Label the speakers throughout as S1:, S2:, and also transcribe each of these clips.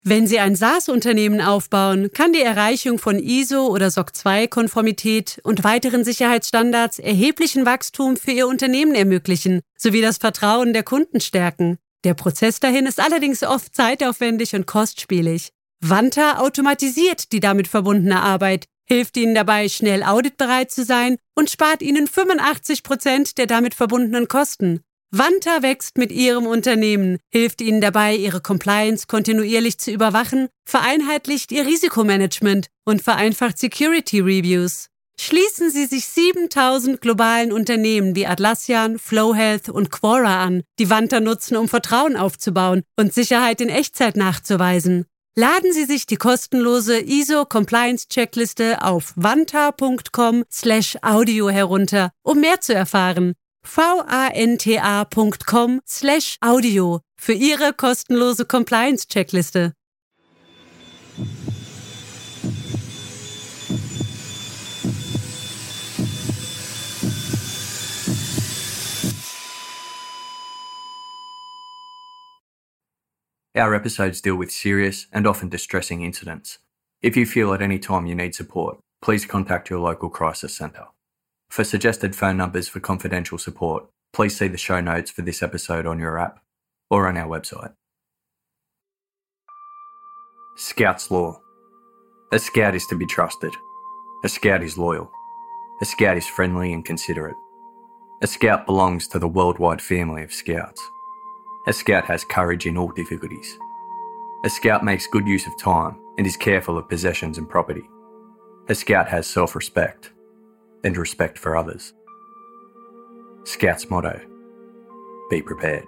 S1: Wenn Sie ein SaaS-Unternehmen aufbauen, kann die Erreichung von ISO- oder SOC 2-Konformität und weiteren Sicherheitsstandards erheblichen Wachstum für Ihr Unternehmen ermöglichen, sowie das Vertrauen der Kunden stärken. Der Prozess dahin ist allerdings oft zeitaufwendig und kostspielig. Vanta automatisiert die damit verbundene Arbeit, hilft Ihnen dabei, schnell auditbereit zu sein und spart Ihnen 85% der damit verbundenen Kosten. Vanta wächst mit Ihrem Unternehmen, hilft Ihnen dabei, Ihre Compliance kontinuierlich zu überwachen, vereinheitlicht Ihr Risikomanagement und vereinfacht Security Reviews. Schließen Sie sich 7000 globalen Unternehmen wie Atlassian, FlowHealth und Quora an, die Vanta nutzen, um Vertrauen aufzubauen und Sicherheit in Echtzeit nachzuweisen. Laden Sie sich die kostenlose ISO-Compliance-Checkliste auf vanta.com/audio herunter, um mehr zu erfahren. vanta.com/audio für Ihre kostenlose Compliance-Checkliste.
S2: Our episodes deal with serious and often distressing incidents. If you feel at any time you need support, please contact your local crisis centre. For suggested phone numbers for confidential support, please see the show notes for this episode on your app or on our website. Scout's Law. A scout is to be trusted. A scout is loyal. A scout is friendly and considerate. A scout belongs to the worldwide family of scouts. A scout has courage in all difficulties. A scout makes good use of time and is careful of possessions and property. A scout has self-respect and respect for others. Scout's motto: be prepared.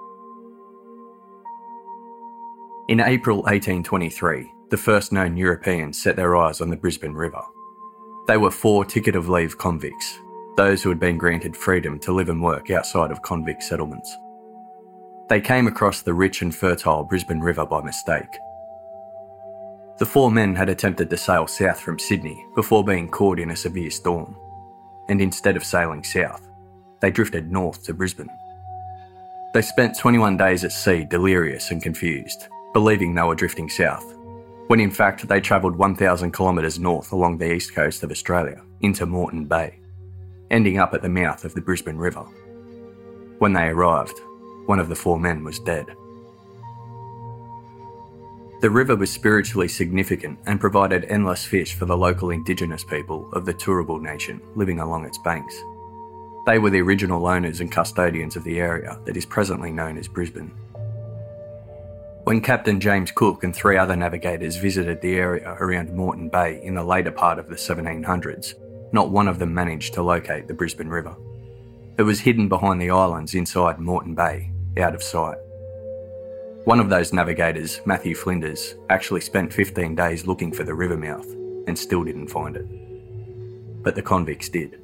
S2: In April 1823, the first known Europeans set their eyes on the Brisbane River. They were 4 ticket of leave convicts, those who had been granted freedom to live and work outside of convict settlements. They came across the rich and fertile Brisbane River by mistake. The 4 men had attempted to sail south from Sydney before being caught in a severe storm, and instead of sailing south, they drifted north to Brisbane. They spent 21 days at sea delirious and confused, believing they were drifting south, when in fact they travelled 1,000 kilometres north along the east coast of Australia into Moreton Bay, ending up at the mouth of the Brisbane River. When they arrived, one of the 4 men was dead. The river was spiritually significant and provided endless fish for the local indigenous people of the Turrbal Nation living along its banks. They were the original owners and custodians of the area that is presently known as Brisbane. When Captain James Cook and 3 other navigators visited the area around Moreton Bay in the later part of the 1700s, not one of them managed to locate the Brisbane River. It was hidden behind the islands inside Moreton Bay, out of sight. One of those navigators, Matthew Flinders, actually spent 15 days looking for the river mouth and still didn't find it. But the convicts did.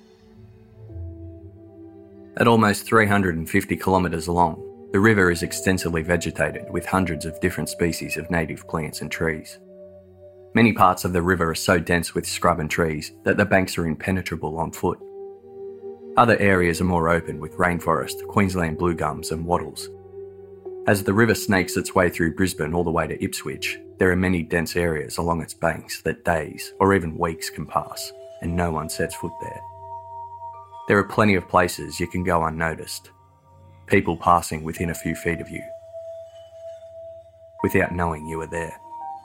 S2: At almost 350 kilometres long, the river is extensively vegetated with hundreds of different species of native plants and trees. Many parts of the river are so dense with scrub and trees that the banks are impenetrable on foot. Other areas are more open with rainforest, Queensland blue gums and wattles. As the river snakes its way through Brisbane all the way to Ipswich, there are many dense areas along its banks that days or even weeks can pass and no one sets foot there. There are plenty of places you can go unnoticed, people passing within a few feet of you, without knowing you are there.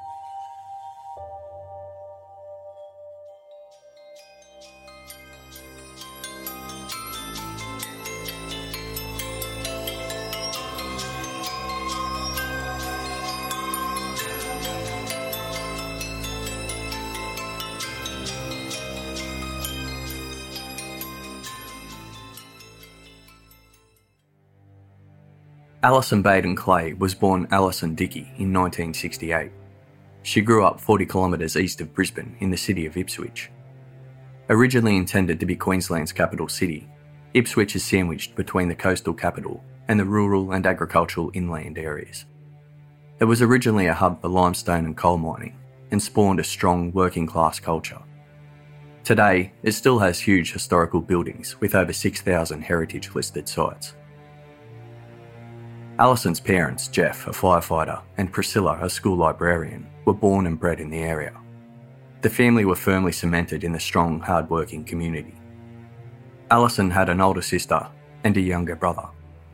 S2: Alison Baden-Clay was born Alison Dickey in 1968. She grew up 40 kilometres east of Brisbane in the city of Ipswich. Originally intended to be Queensland's capital city, Ipswich is sandwiched between the coastal capital and the rural and agricultural inland areas. It was originally a hub for limestone and coal mining and spawned a strong working-class culture. Today, it still has huge historical buildings with over 6,000 heritage-listed sites. Alison's parents, Jeff, a firefighter, and Priscilla, a school librarian, were born and bred in the area. The family were firmly cemented in the strong, hard-working community. Alison had an older sister and a younger brother.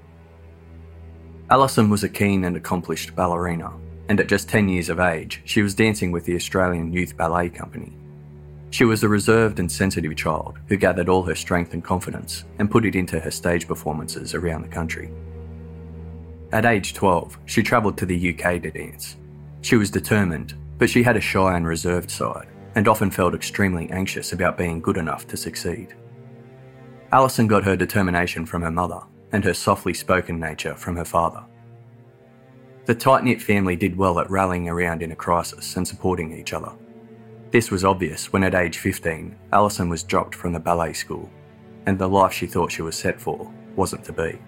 S2: Alison was a keen and accomplished ballerina, and at just 10 years of age, she was dancing with the Australian Youth Ballet Company. She was a reserved and sensitive child who gathered all her strength and confidence and put it into her stage performances around the country. At age 12, she travelled to the UK to dance. She was determined, but she had a shy and reserved side, and often felt extremely anxious about being good enough to succeed. Alison got her determination from her mother, and her softly spoken nature from her father. The tight-knit family did well at rallying around in a crisis and supporting each other. This was obvious when at age 15, Alison was dropped from the ballet school, and the life she thought she was set for wasn't to be.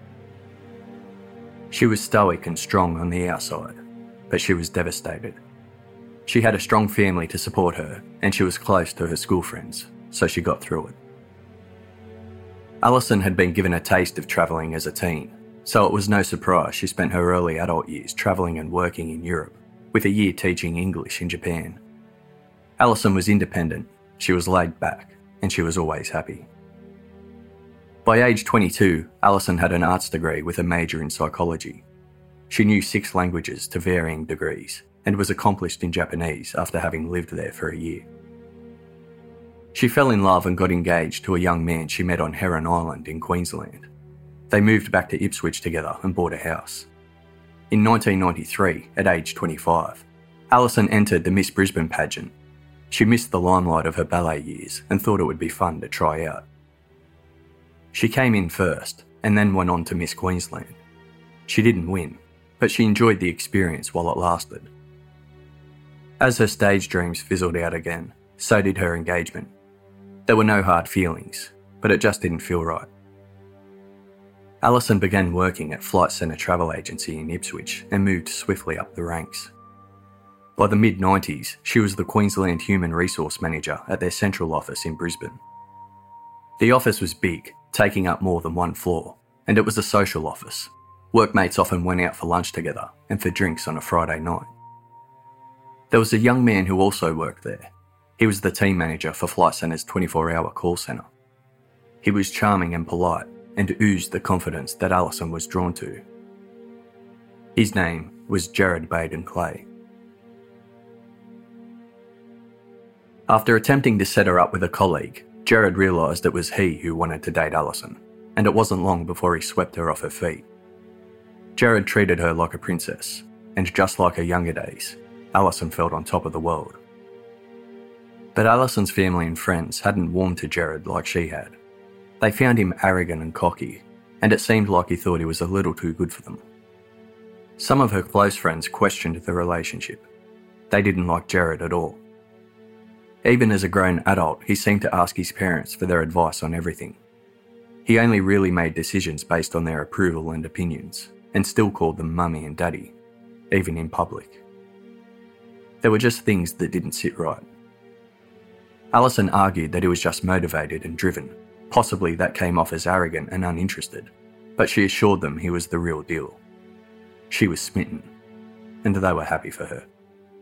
S2: She was stoic and strong on the outside, but she was devastated. She had a strong family to support her, and she was close to her school friends, so she got through it. Alison had been given a taste of travelling as a teen, so it was no surprise she spent her early adult years travelling and working in Europe, with a year teaching English in Japan. Alison was independent, she was laid back, and she was always happy. By age 22, Alison had an arts degree with a major in psychology. She knew 6 languages to varying degrees, and was accomplished in Japanese after having lived there for a year. She fell in love and got engaged to a young man she met on Heron Island in Queensland. They moved back to Ipswich together and bought a house. In 1993, at age 25, Alison entered the Miss Brisbane pageant. She missed the limelight of her ballet years and thought it would be fun to try out. She came in first and then went on to Miss Queensland. She didn't win, but she enjoyed the experience while it lasted. As her stage dreams fizzled out again, so did her engagement. There were no hard feelings, but it just didn't feel right. Alison began working at Flight Centre Travel Agency in Ipswich and moved swiftly up the ranks. By the mid-90s, she was the Queensland Human Resource Manager at their central office in Brisbane. The office was big, taking up more than 1 floor, and it was a social office. Workmates often went out for lunch together and for drinks on a Friday night. There was a young man who also worked there. He was the team manager for Flight Centre's 24-hour call centre. He was charming and polite and oozed the confidence that Alison was drawn to. His name was Gerard Baden-Clay. After attempting to set her up with a colleague, Gerard realised it was he who wanted to date Alison, and it wasn't long before he swept her off her feet. Gerard treated her like a princess, and just like her younger days, Alison felt on top of the world. But Alison's family and friends hadn't warmed to Gerard like she had. They found him arrogant and cocky, and it seemed like he thought he was a little too good for them. Some of her close friends questioned the relationship. They didn't like Gerard at all. Even as a grown adult, he seemed to ask his parents for their advice on everything. He only really made decisions based on their approval and opinions, and still called them mummy and daddy, even in public. There were just things that didn't sit right. Alison argued that he was just motivated and driven. Possibly that came off as arrogant and uninterested, but she assured them he was the real deal. She was smitten, and they were happy for her.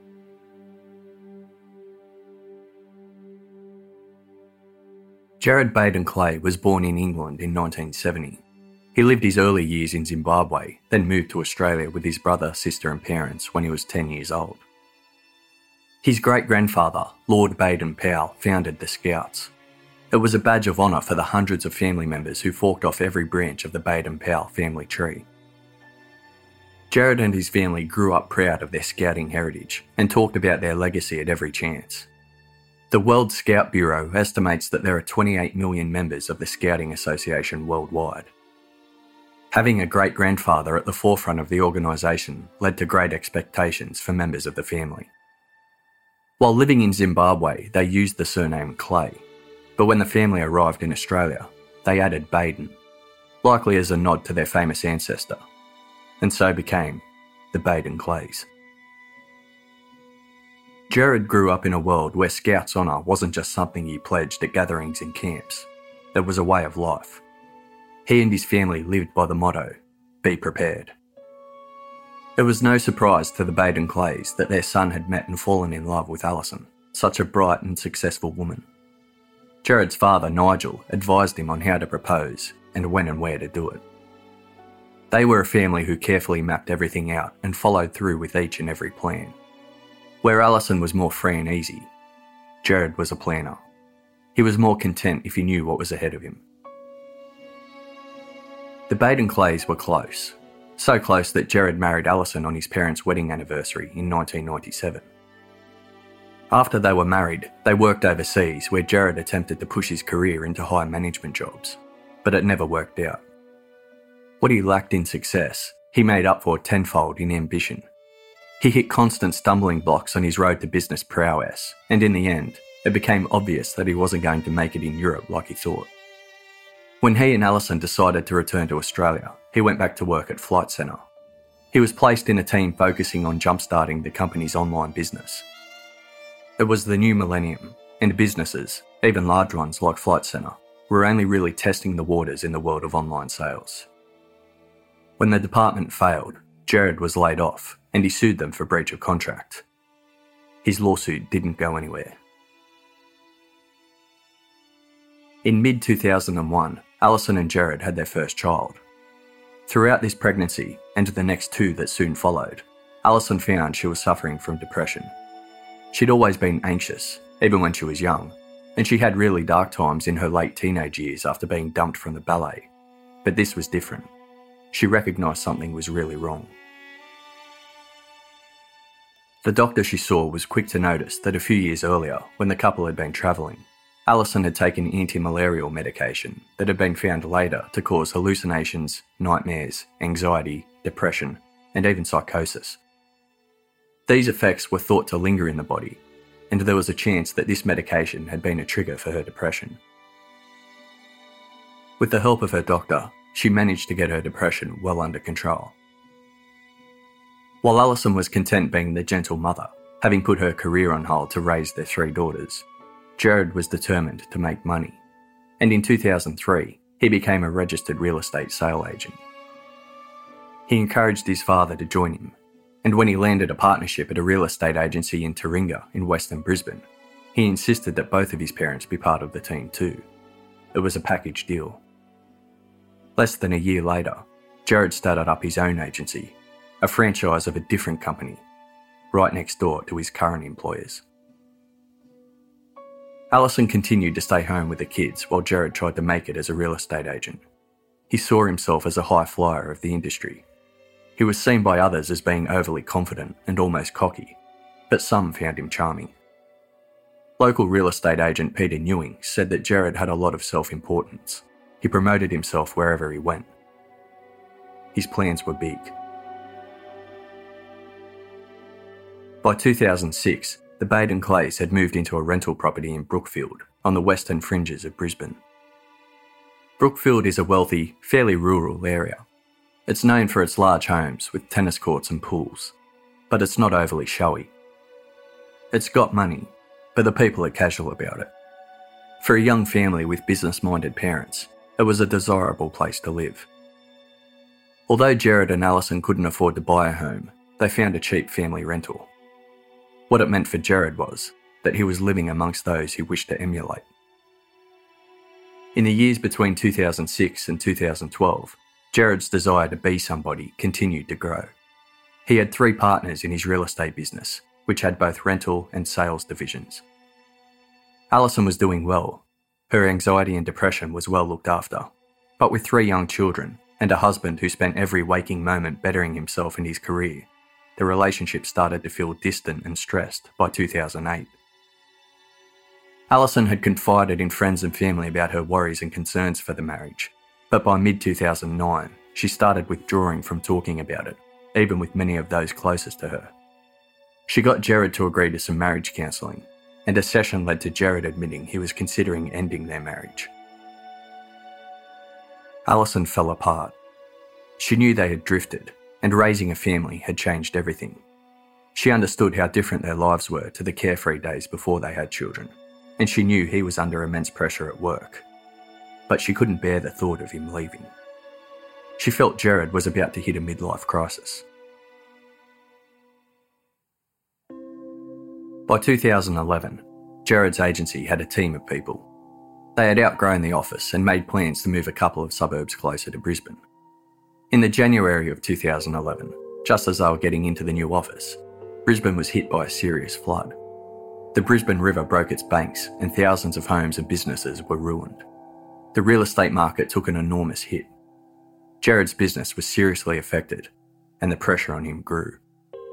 S2: Gerard Baden-Clay was born in England in 1970. He lived his early years in Zimbabwe, then moved to Australia with his brother, sister and parents when he was 10 years old. His great-grandfather, Lord Baden-Powell, founded the Scouts. It was a badge of honour for the hundreds of family members who forked off every branch of the Baden-Powell family tree. Gerard and his family grew up proud of their scouting heritage and talked about their legacy at every chance. The World Scout Bureau estimates that there are 28 million members of the Scouting Association worldwide. Having a great-grandfather at the forefront of the organisation led to great expectations for members of the family. While living in Zimbabwe, they used the surname Clay, but when the family arrived in Australia, they added Baden, likely as a nod to their famous ancestor, and so became the Baden-Clays. Gerard grew up in a world where Scouts honour wasn't just something he pledged at gatherings and camps. It was a way of life. He and his family lived by the motto, "Be prepared." It was no surprise to the Baden Clays that their son had met and fallen in love with Alison, such a bright and successful woman. Gerard's father, Nigel, advised him on how to propose and when and where to do it. They were a family who carefully mapped everything out and followed through with each and every plan. Where Alison was more free and easy, Gerard was a planner. He was more content if he knew what was ahead of him. The Baden Clays were close. So close that Gerard married Alison on his parents' wedding anniversary in 1997. After they were married, they worked overseas where Gerard attempted to push his career into high management jobs, but it never worked out. What he lacked in success, he made up for tenfold in ambition. He hit constant stumbling blocks on his road to business prowess, and in the end, it became obvious that he wasn't going to make it in Europe like he thought. When he and Alison decided to return to Australia, he went back to work at Flight Centre. He was placed in a team focusing on jump-starting the company's online business. It was the new millennium, and businesses, even large ones like Flight Centre, were only really testing the waters in the world of online sales. When the department failed, Gerard was laid off, and he sued them for breach of contract. His lawsuit didn't go anywhere. In mid-2001, Alison and Gerard had their first child. Throughout this pregnancy, and the next two that soon followed, Alison found she was suffering from depression. She'd always been anxious, even when she was young, and she had really dark times in her late teenage years after being dumped from the ballet. But this was different. She recognised something was really wrong. The doctor she saw was quick to notice that a few years earlier, when the couple had been travelling, Alison had taken anti-malarial medication that had been found later to cause hallucinations, nightmares, anxiety, depression, and even psychosis. These effects were thought to linger in the body, and there was a chance that this medication had been a trigger for her depression. With the help of her doctor, she managed to get her depression well under control. While Alison was content being the gentle mother, having put her career on hold to raise their 3 daughters, Gerard was determined to make money, and in 2003, he became a registered real estate sale agent. He encouraged his father to join him, and when he landed a partnership at a real estate agency in Taringa in Western Brisbane, he insisted that both of his parents be part of the team too. It was a package deal. Less than a year later, Gerard started up his own agency, a franchise of a different company, right next door to his current employers. Alison continued to stay home with the kids while Gerard tried to make it as a real estate agent. He saw himself as a high flyer of the industry. He was seen by others as being overly confident and almost cocky, but some found him charming. Local real estate agent Peter Newing said that Gerard had a lot of self-importance. He promoted himself wherever he went. His plans were big. By 2006, the Baden Clays had moved into a rental property in Brookfield, on the western fringes of Brisbane. Brookfield is a wealthy, fairly rural area. It's known for its large homes with tennis courts and pools, but it's not overly showy. It's got money, but the people are casual about it. For a young family with business-minded parents, it was a desirable place to live. Although Gerard and Alison couldn't afford to buy a home, they found a cheap family rental. What it meant for Gerard was that he was living amongst those he wished to emulate. In the years between 2006 and 2012, Gerard's desire to be somebody continued to grow. He had 3 partners in his real estate business, which had both rental and sales divisions. Alison was doing well. Her anxiety and depression was well looked after, but with 3 young children and a husband who spent every waking moment bettering himself in his career, the relationship started to feel distant and stressed by 2008. Alison had confided in friends and family about her worries and concerns for the marriage, but by mid-2009, she started withdrawing from talking about it, even with many of those closest to her. She got Gerard to agree to some marriage counselling, and a session led to Gerard admitting he was considering ending their marriage. Alison fell apart. She knew they had drifted, and raising a family had changed everything. She understood how different their lives were to the carefree days before they had children, and she knew he was under immense pressure at work. But she couldn't bear the thought of him leaving. She felt Gerard was about to hit a midlife crisis. By 2011, Gerard's agency had a team of people. They had outgrown the office and made plans to move a couple of suburbs closer to Brisbane. In the January of 2011, just as they were getting into the new office, Brisbane was hit by a serious flood. The Brisbane River broke its banks and thousands of homes and businesses were ruined. The real estate market took an enormous hit. Gerard's business was seriously affected and the pressure on him grew.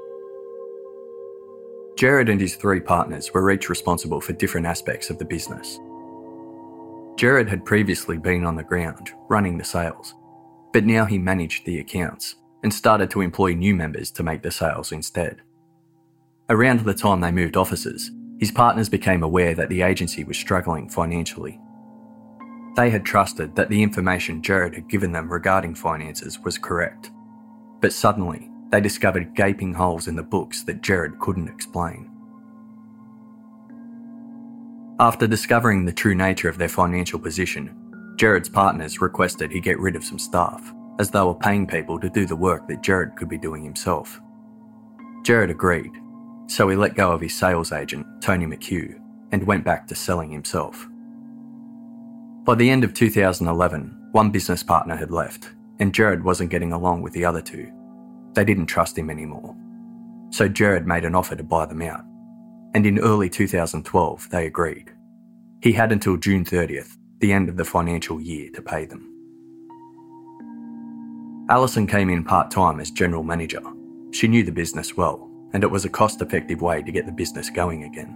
S2: Gerard and his 3 partners were each responsible for different aspects of the business. Gerard had previously been on the ground, running the sales, but now he managed the accounts and started to employ new members to make the sales instead. Around the time they moved offices, his partners became aware that the agency was struggling financially. They had trusted that the information Gerard had given them regarding finances was correct, but suddenly they discovered gaping holes in the books that Gerard couldn't explain. After discovering the true nature of their financial position, Gerard's partners requested he get rid of some staff, as they were paying people to do the work that Gerard could be doing himself. Gerard agreed, so he let go of his sales agent, Tony McHugh, and went back to selling himself. By the end of 2011, one business partner had left, and Gerard wasn't getting along with the other 2. They didn't trust him anymore. So Gerard made an offer to buy them out, and in early 2012 they agreed. He had until June 30th, the end of the financial year, to pay them. Alison came in part-time as general manager. She knew the business well, and it was a cost-effective way to get the business going again.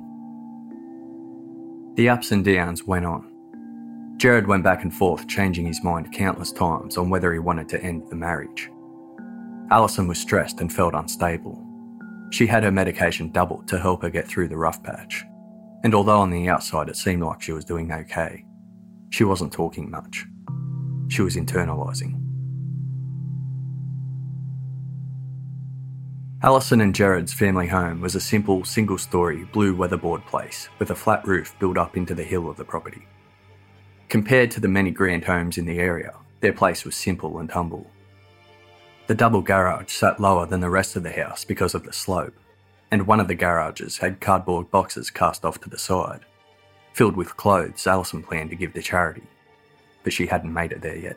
S2: The ups and downs went on. Gerard went back and forth, changing his mind countless times on whether he wanted to end the marriage. Alison was stressed and felt unstable. She had her medication doubled to help her get through the rough patch, and although on the outside it seemed like she was doing okay, she wasn't talking much. She was internalising. Alison and Gerard's family home was a simple, single-storey, blue weatherboard place with a flat roof built up into the hill of the property. Compared to the many grand homes in the area, their place was simple and humble. The double garage sat lower than the rest of the house because of the slope, and one of the garages had cardboard boxes cast off to the side, filled with clothes Alison planned to give to charity, but she hadn't made it there yet.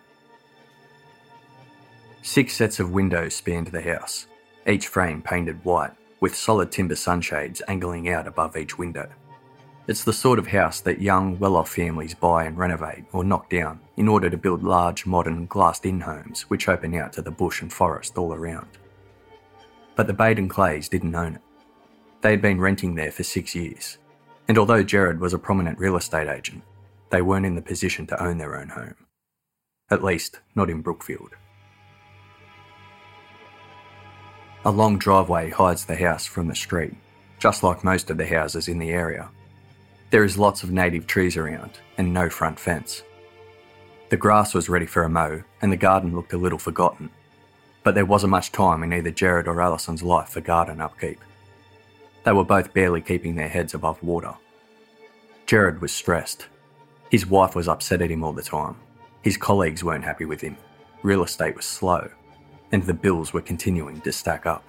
S2: 6 sets of windows spanned the house, each frame painted white, with solid timber sunshades angling out above each window. It's the sort of house that young, well-off families buy and renovate or knock down in order to build large, modern, glassed-in homes which open out to the bush and forest all around. But the Baden Clays didn't own it. They had been renting there for 6 years, and although Gerard was a prominent real estate agent, they weren't in the position to own their own home. At least, not in Brookfield. A long driveway hides the house from the street, just like most of the houses in the area. There is lots of native trees around and no front fence. The grass was ready for a mow and the garden looked a little forgotten, but there wasn't much time in either Gerard or Alison's life for garden upkeep. They were both barely keeping their heads above water. Gerard was stressed. His wife was upset at him all the time. His colleagues weren't happy with him. Real estate was slow, and the bills were continuing to stack up.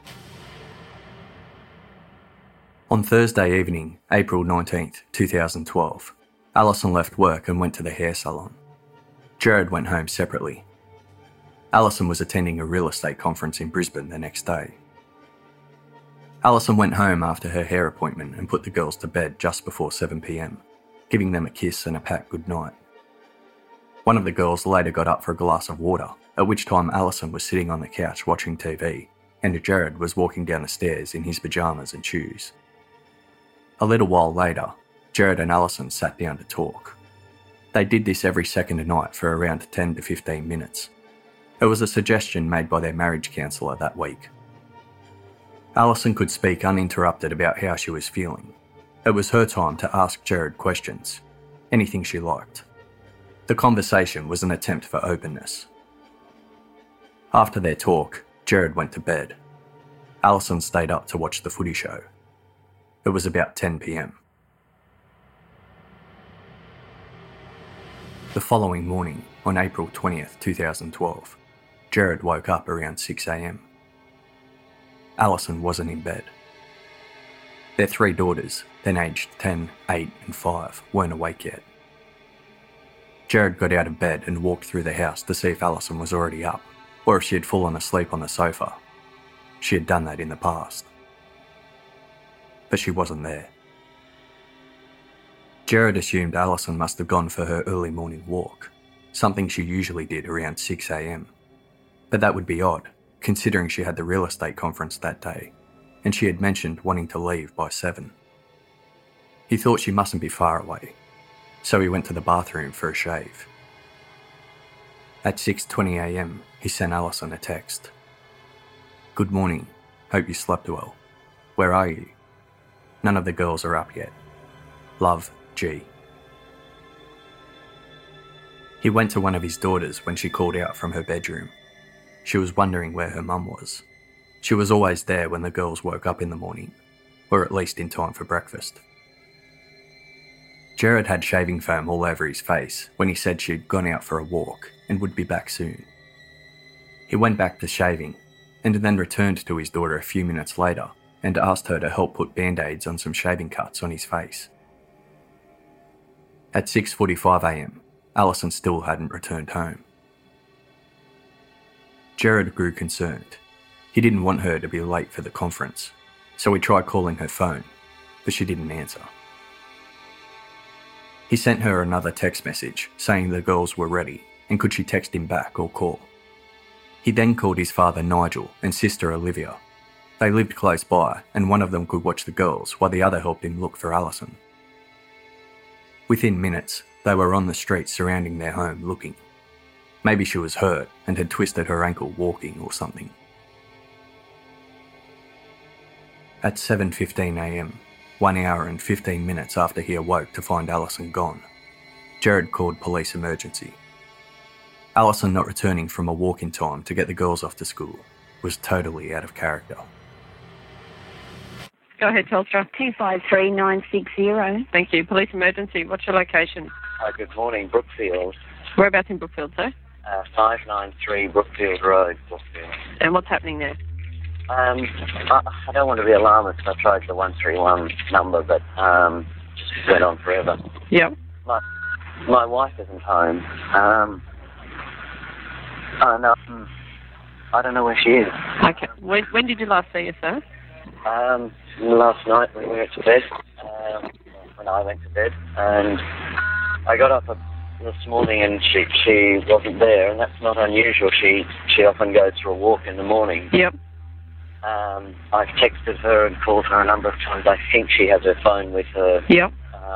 S2: On Thursday evening, April 19th, 2012, Alison left work and went to the hair salon. Gerard went home separately. Alison was attending a real estate conference in Brisbane the next day. Alison went home after her hair appointment and put the girls to bed just before 7 p.m, giving them a kiss and a pat goodnight. One of the girls later got up for a glass of water, at which time Alison was sitting on the couch watching TV, and Gerard was walking down the stairs in his pyjamas and shoes. A little while later, Gerard and Alison sat down to talk. They did this every second night for around 10 to 15 minutes. It was a suggestion made by their marriage counsellor that week. Alison could speak uninterrupted about how she was feeling. It was her time to ask Gerard questions, anything she liked. The conversation was an attempt for openness. After their talk, Gerard went to bed. Alison stayed up to watch the footy show. It was about 10 p.m. The following morning, on April 20th, 2012, Gerard woke up around 6 a.m. Alison wasn't in bed. Their 3 daughters, then aged 10, 8 and 5, weren't awake yet. Jared got out of bed and walked through the house to see if Alison was already up, or if she had fallen asleep on the sofa. She had done that in the past. But she wasn't there. Jared assumed Alison must have gone for her early morning walk, something she usually did around 6 a.m. But that would be odd, considering she had the real estate conference that day, and she had mentioned wanting to leave by 7. He thought she mustn't be far away, so he went to the bathroom for a shave. At 6:20 a.m, he sent Alison a text. "Good morning. Hope you slept well. Where are you? None of the girls are up yet. Love, G." He went to one of his daughters when she called out from her bedroom. She was wondering where her mum was. She was always there when the girls woke up in the morning, or at least in time for breakfast. Jared had shaving foam all over his face when he said she'd gone out for a walk and would be back soon. He went back to shaving and then returned to his daughter a few minutes later and asked her to help put band-aids on some shaving cuts on his face. At 6:45 a.m, Alison still hadn't returned home. Jared grew concerned. He didn't want her to be late for the conference, so he tried calling her phone, but she didn't answer. He sent her another text message saying the girls were ready and could she text him back or call. He then called his father Nigel and sister Olivia. They lived close by and one of them could watch the girls while the other helped him look for Alison. Within minutes, they were on the street surrounding their home looking. Maybe she was hurt and had twisted her ankle walking or something. At 7:15 a.m, 1 hour and 15 minutes after he awoke to find Alison gone, Jared called police emergency. Alison not returning from a walk in time to get the girls off to school was totally out of character.
S3: Go ahead, Telstra.
S4: 253960.
S3: Thank you. Police emergency. What's your location?
S5: Good morning, Brookfield.
S3: Whereabouts in Brookfield, sir?
S5: 593 Brookfield Road, Brookfield.
S3: And what's happening there?
S5: I don't want to be alarmist. I tried the 131 number, but just went on forever.
S3: Yep.
S5: My wife isn't home. And I don't know where she is.
S3: Okay. When did you last see her, sir?
S5: Last night when we went to bed, when I went to bed, and I got up this morning and she wasn't there, and that's not unusual. She often goes for a walk in the morning.
S3: Yep.
S5: I've texted her and called her a number of times. I think she has her phone with her.
S3: Yep.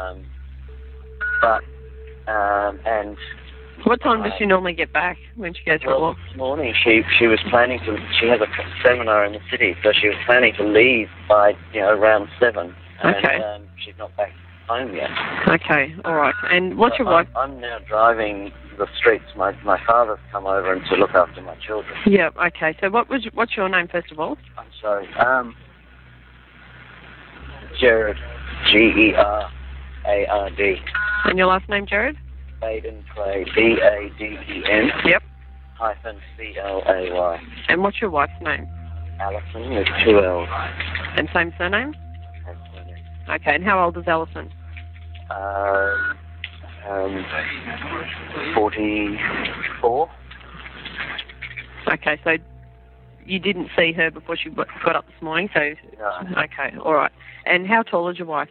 S5: And
S3: what time does she normally get back when she goes for a walk?
S5: This morning she was planning to. She has a seminar in the city, so she was planning to leave by around 7.
S3: Okay.
S5: And she's not back home yet.
S3: Okay. All right. And what's your wife?
S5: I'm now driving the streets. My father's come over and to look after my children.
S3: Yep. Okay. So what's your name first of all?
S5: I'm sorry. Jared. Gerard.
S3: And your last name, Jared?
S5: Baden Clay. Baden.
S3: Yep.
S5: -Clay.
S3: And what's your wife's name?
S5: Alison with 2 L's.
S3: And same surname? Okay. And how old is Alison?
S5: 44.
S3: Okay. So you didn't see her before she got up this morning. So
S5: No.
S3: okay. All right. And how tall is your wife?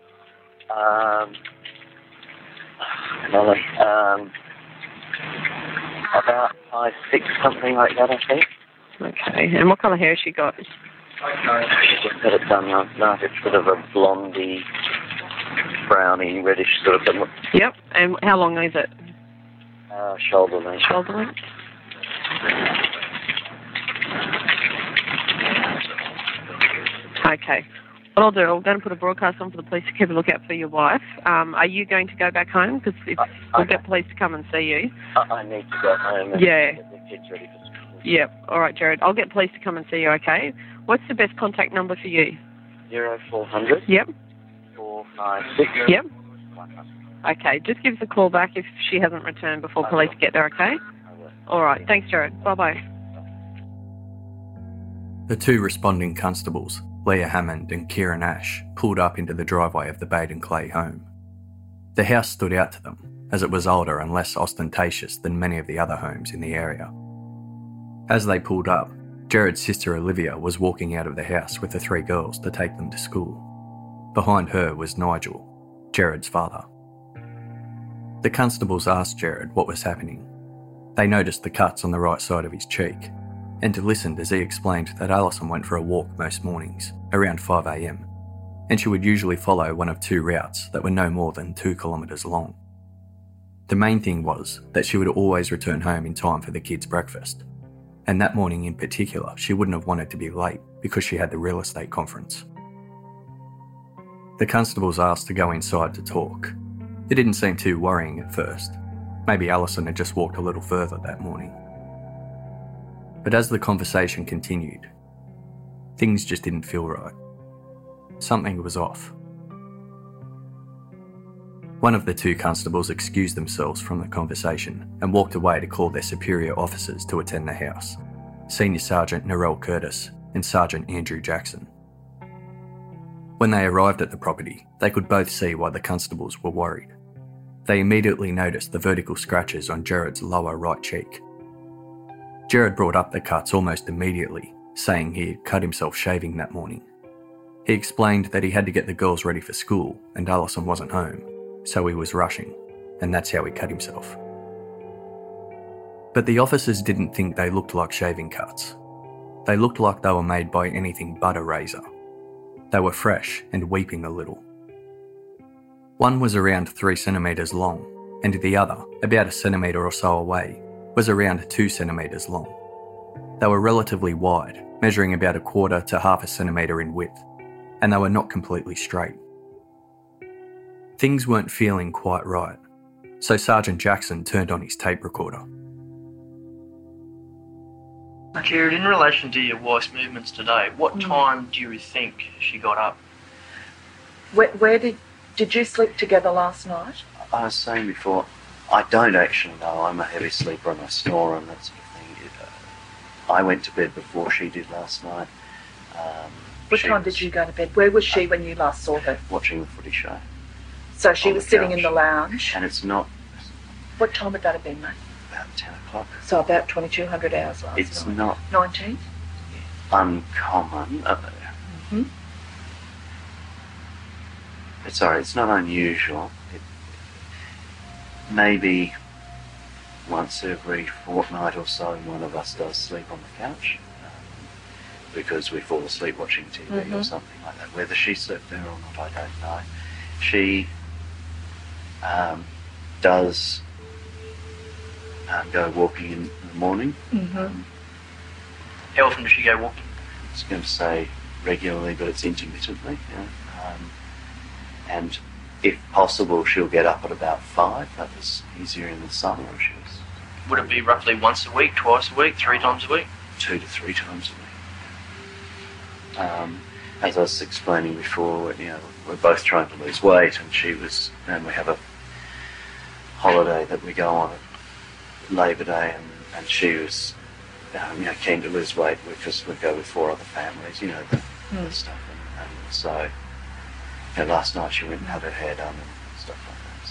S5: About 5'6", something like that, I think.
S3: Okay. And what colour hair has she got?
S5: She just had it done last night. It's sort of a blondie, browny, reddish sort of thing.
S3: Yep. And how long is it?
S5: Shoulder length.
S3: Shoulder length. Okay. What I'll do, I'm going to put a broadcast on for the police to keep a lookout for your wife. Are you going to go back home? Because we'll get police to come and see you.
S5: I need to go home and
S3: Yeah.
S5: get the kids ready for school.
S3: Yep. All right, Jared. I'll get police to come and see you, okay? What's the best contact number for you?
S5: 0400
S3: Yep.
S5: 496.
S3: Yep. Okay. Just give us a call back if she hasn't returned before police get there, okay? All right. Thanks, Jared. Bye-bye.
S2: The 2 responding constables Leah Hammond and Kieran Ash pulled up into the driveway of the Baden Clay home. The house stood out to them, as it was older and less ostentatious than many of the other homes in the area. As they pulled up, Jared's sister Olivia was walking out of the house with the 3 girls to take them to school. Behind her was Nigel, Jared's father. The constables asked Jared what was happening. They noticed the cuts on the right side of his cheek, and listened as he explained that Alison went for a walk most mornings, around 5 a.m, and she would usually follow one of 2 routes that were no more than 2 kilometres long. The main thing was that she would always return home in time for the kids' breakfast, and that morning in particular she wouldn't have wanted to be late because she had the real estate conference. The constables asked to go inside to talk. It didn't seem too worrying at first. Maybe Alison had just walked a little further that morning. But as the conversation continued, things just didn't feel right. Something was off. One of the 2 constables excused themselves from the conversation and walked away to call their superior officers to attend the house, Senior Sergeant Narelle Curtis and Sergeant Andrew Jackson. When they arrived at the property, they could both see why the constables were worried. They immediately noticed the vertical scratches on Jared's lower right cheek. Jared brought up the cuts almost immediately, saying he had cut himself shaving that morning. He explained that he had to get the girls ready for school and Alison wasn't home, so he was rushing, and that's how he cut himself. But the officers didn't think they looked like shaving cuts. They looked like they were made by anything but a razor. They were fresh and weeping a little. One was around 3 centimetres long, and the other, about a centimetre or so away, was around 2 centimetres long. They were relatively wide, measuring about 1/4 to 1/2 centimetre in width, and they were not completely straight. Things weren't feeling quite right, so Sergeant Jackson turned on his tape recorder.
S6: Jared, in relation to your wife's movements today, what time do you think she got up?
S7: Where did you sleep together last night?
S8: I was saying before, I don't actually know. I'm a heavy sleeper and I snore and that sort of thing. I went to bed before she did last night.
S7: What time did you go to bed? Where was she when you last saw her?
S8: Watching the footy show.
S7: So she was sitting in the lounge.
S8: And it's not...
S7: What time would that have been, mate?
S8: About 10 o'clock.
S7: So about 2,200 hours last night.
S8: It's not
S7: 19?
S8: uncommon. Sorry, it's not unusual. Maybe once every fortnight or so one of us does sleep on the couch because we fall asleep watching TV or something like that. Whether she slept there or not, I don't know. She does go walking in the morning.
S6: How often does she go walking?
S8: I was going to say regularly, but it's intermittently. And if possible, she'll get up at about 5. That was easier in the summer.
S6: Would it be roughly once a week, twice a week, 3 times a week?
S8: 2 to 3 times a week. As I was explaining before, we're both trying to lose weight, and we have a holiday that we go on at Labor Day, and she was keen to lose weight because we go with 4 other families, the stuff, and so last night she went and had her hair done and stuff like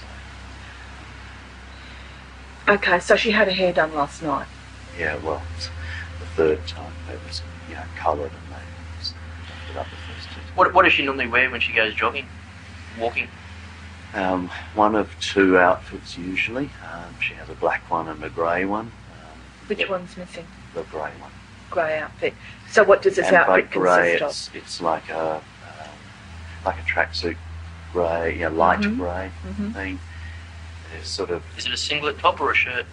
S8: that. So.
S7: Okay, so she had her hair done last night?
S8: Yeah, well, the 3rd time it was coloured and they put up the first 2.
S6: What does she normally wear when she goes jogging, walking?
S8: One of 2 outfits usually. She has a black one and a grey one.
S7: Which one's missing?
S8: The grey one.
S7: Grey outfit. So what does this outfit
S8: grey,
S7: consist of?
S8: It's like a tracksuit grey, light grey thing. It's sort of.
S6: Is it a singlet top or a shirt?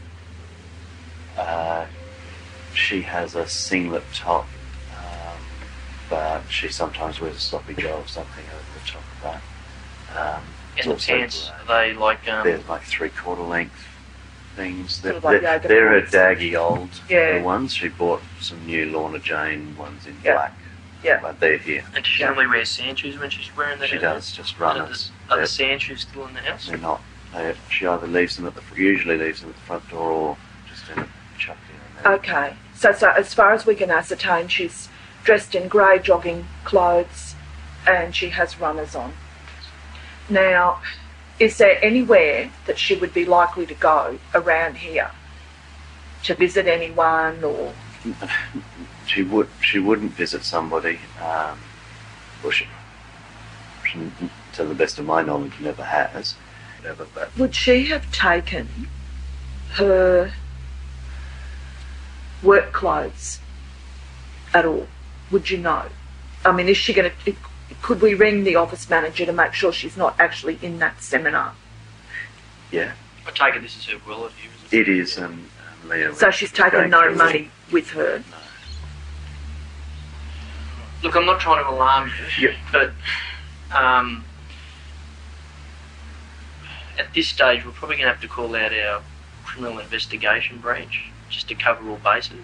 S8: She has a singlet top, but she sometimes wears a sloppy joe or something over the top of that.
S6: And the pants, are they like...
S8: They're like 3/4 length things. They're
S7: like
S8: her daggy old ones. She bought some new Lorna Jane ones in black.
S7: Yeah.
S8: But they're here.
S6: And does she normally wear sand shoes when she's wearing that?
S8: She does, just runners.
S6: Are the sand shoes still in the house?
S8: They're not. She either leaves them usually leaves them at the front door or just in a chuck here and there.
S7: Okay. So as far as we can ascertain, she's dressed in grey jogging clothes, and she has runners on. Now, is there anywhere that she would be likely to go around here to visit anyone, or?
S8: She wouldn't visit somebody. Well, she, to the best of my knowledge, never has. Never, but
S7: would she have taken her work clothes at all? Would you know? I mean, is she going to? Could we ring the office manager to make sure she's not actually in that seminar?
S8: Yeah.
S6: I take it this is her relative, is it?
S8: It is, and Leah.
S7: So she's taken no money with her?
S8: No.
S6: Look, I'm not trying to alarm you,
S8: Yep.
S6: but at this stage we're probably going to have to call out our criminal investigation branch just to cover all bases.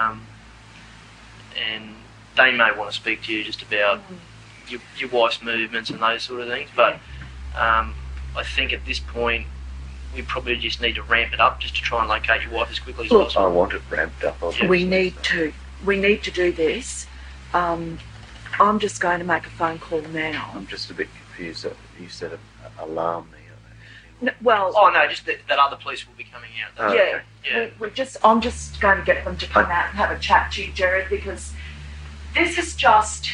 S6: And they may want to speak to you just about your wife's movements and those sort of things, but I think at this point we probably just need to ramp it up just to try and locate your wife as quickly as possible.
S8: I want it ramped up.
S7: We need to do this. I'm just going to make a phone call now.
S8: I'm just a bit confused that you said alarm me.
S7: No, well,
S6: Oh no, just that other police will be coming out.
S8: Oh,
S7: yeah,
S6: okay.
S8: Yeah.
S7: I'm just going to get them to come out and have a chat to you, Jared, because this is just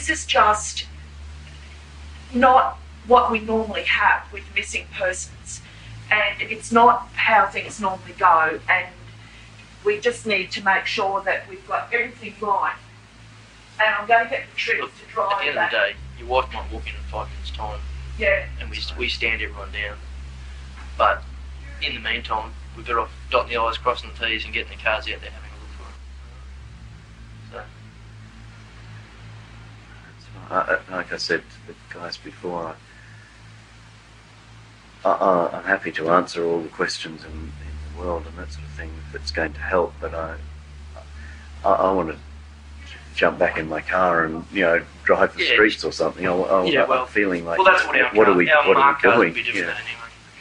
S7: not what we normally have with missing persons, and it's not how things normally go, and we just need to make sure that we've got everything right. And I'm going to get the troops
S6: Look,
S7: to drive
S6: at the end of the day, your wife might walk in 5 minutes' time,
S7: Yeah.
S6: and we stand everyone down. But in the meantime, we're better off dotting the I's, crossing the T's, and getting the cars out there having a look for it. So.
S8: Like I said to the guys before, I'm happy to answer all the questions in the world and that sort of thing if it's going to help, but I want to jump back in my car and drive the streets or something. I'm feeling like
S6: that's what
S8: are we
S6: doing?
S8: doing?
S6: Be doing that anyway.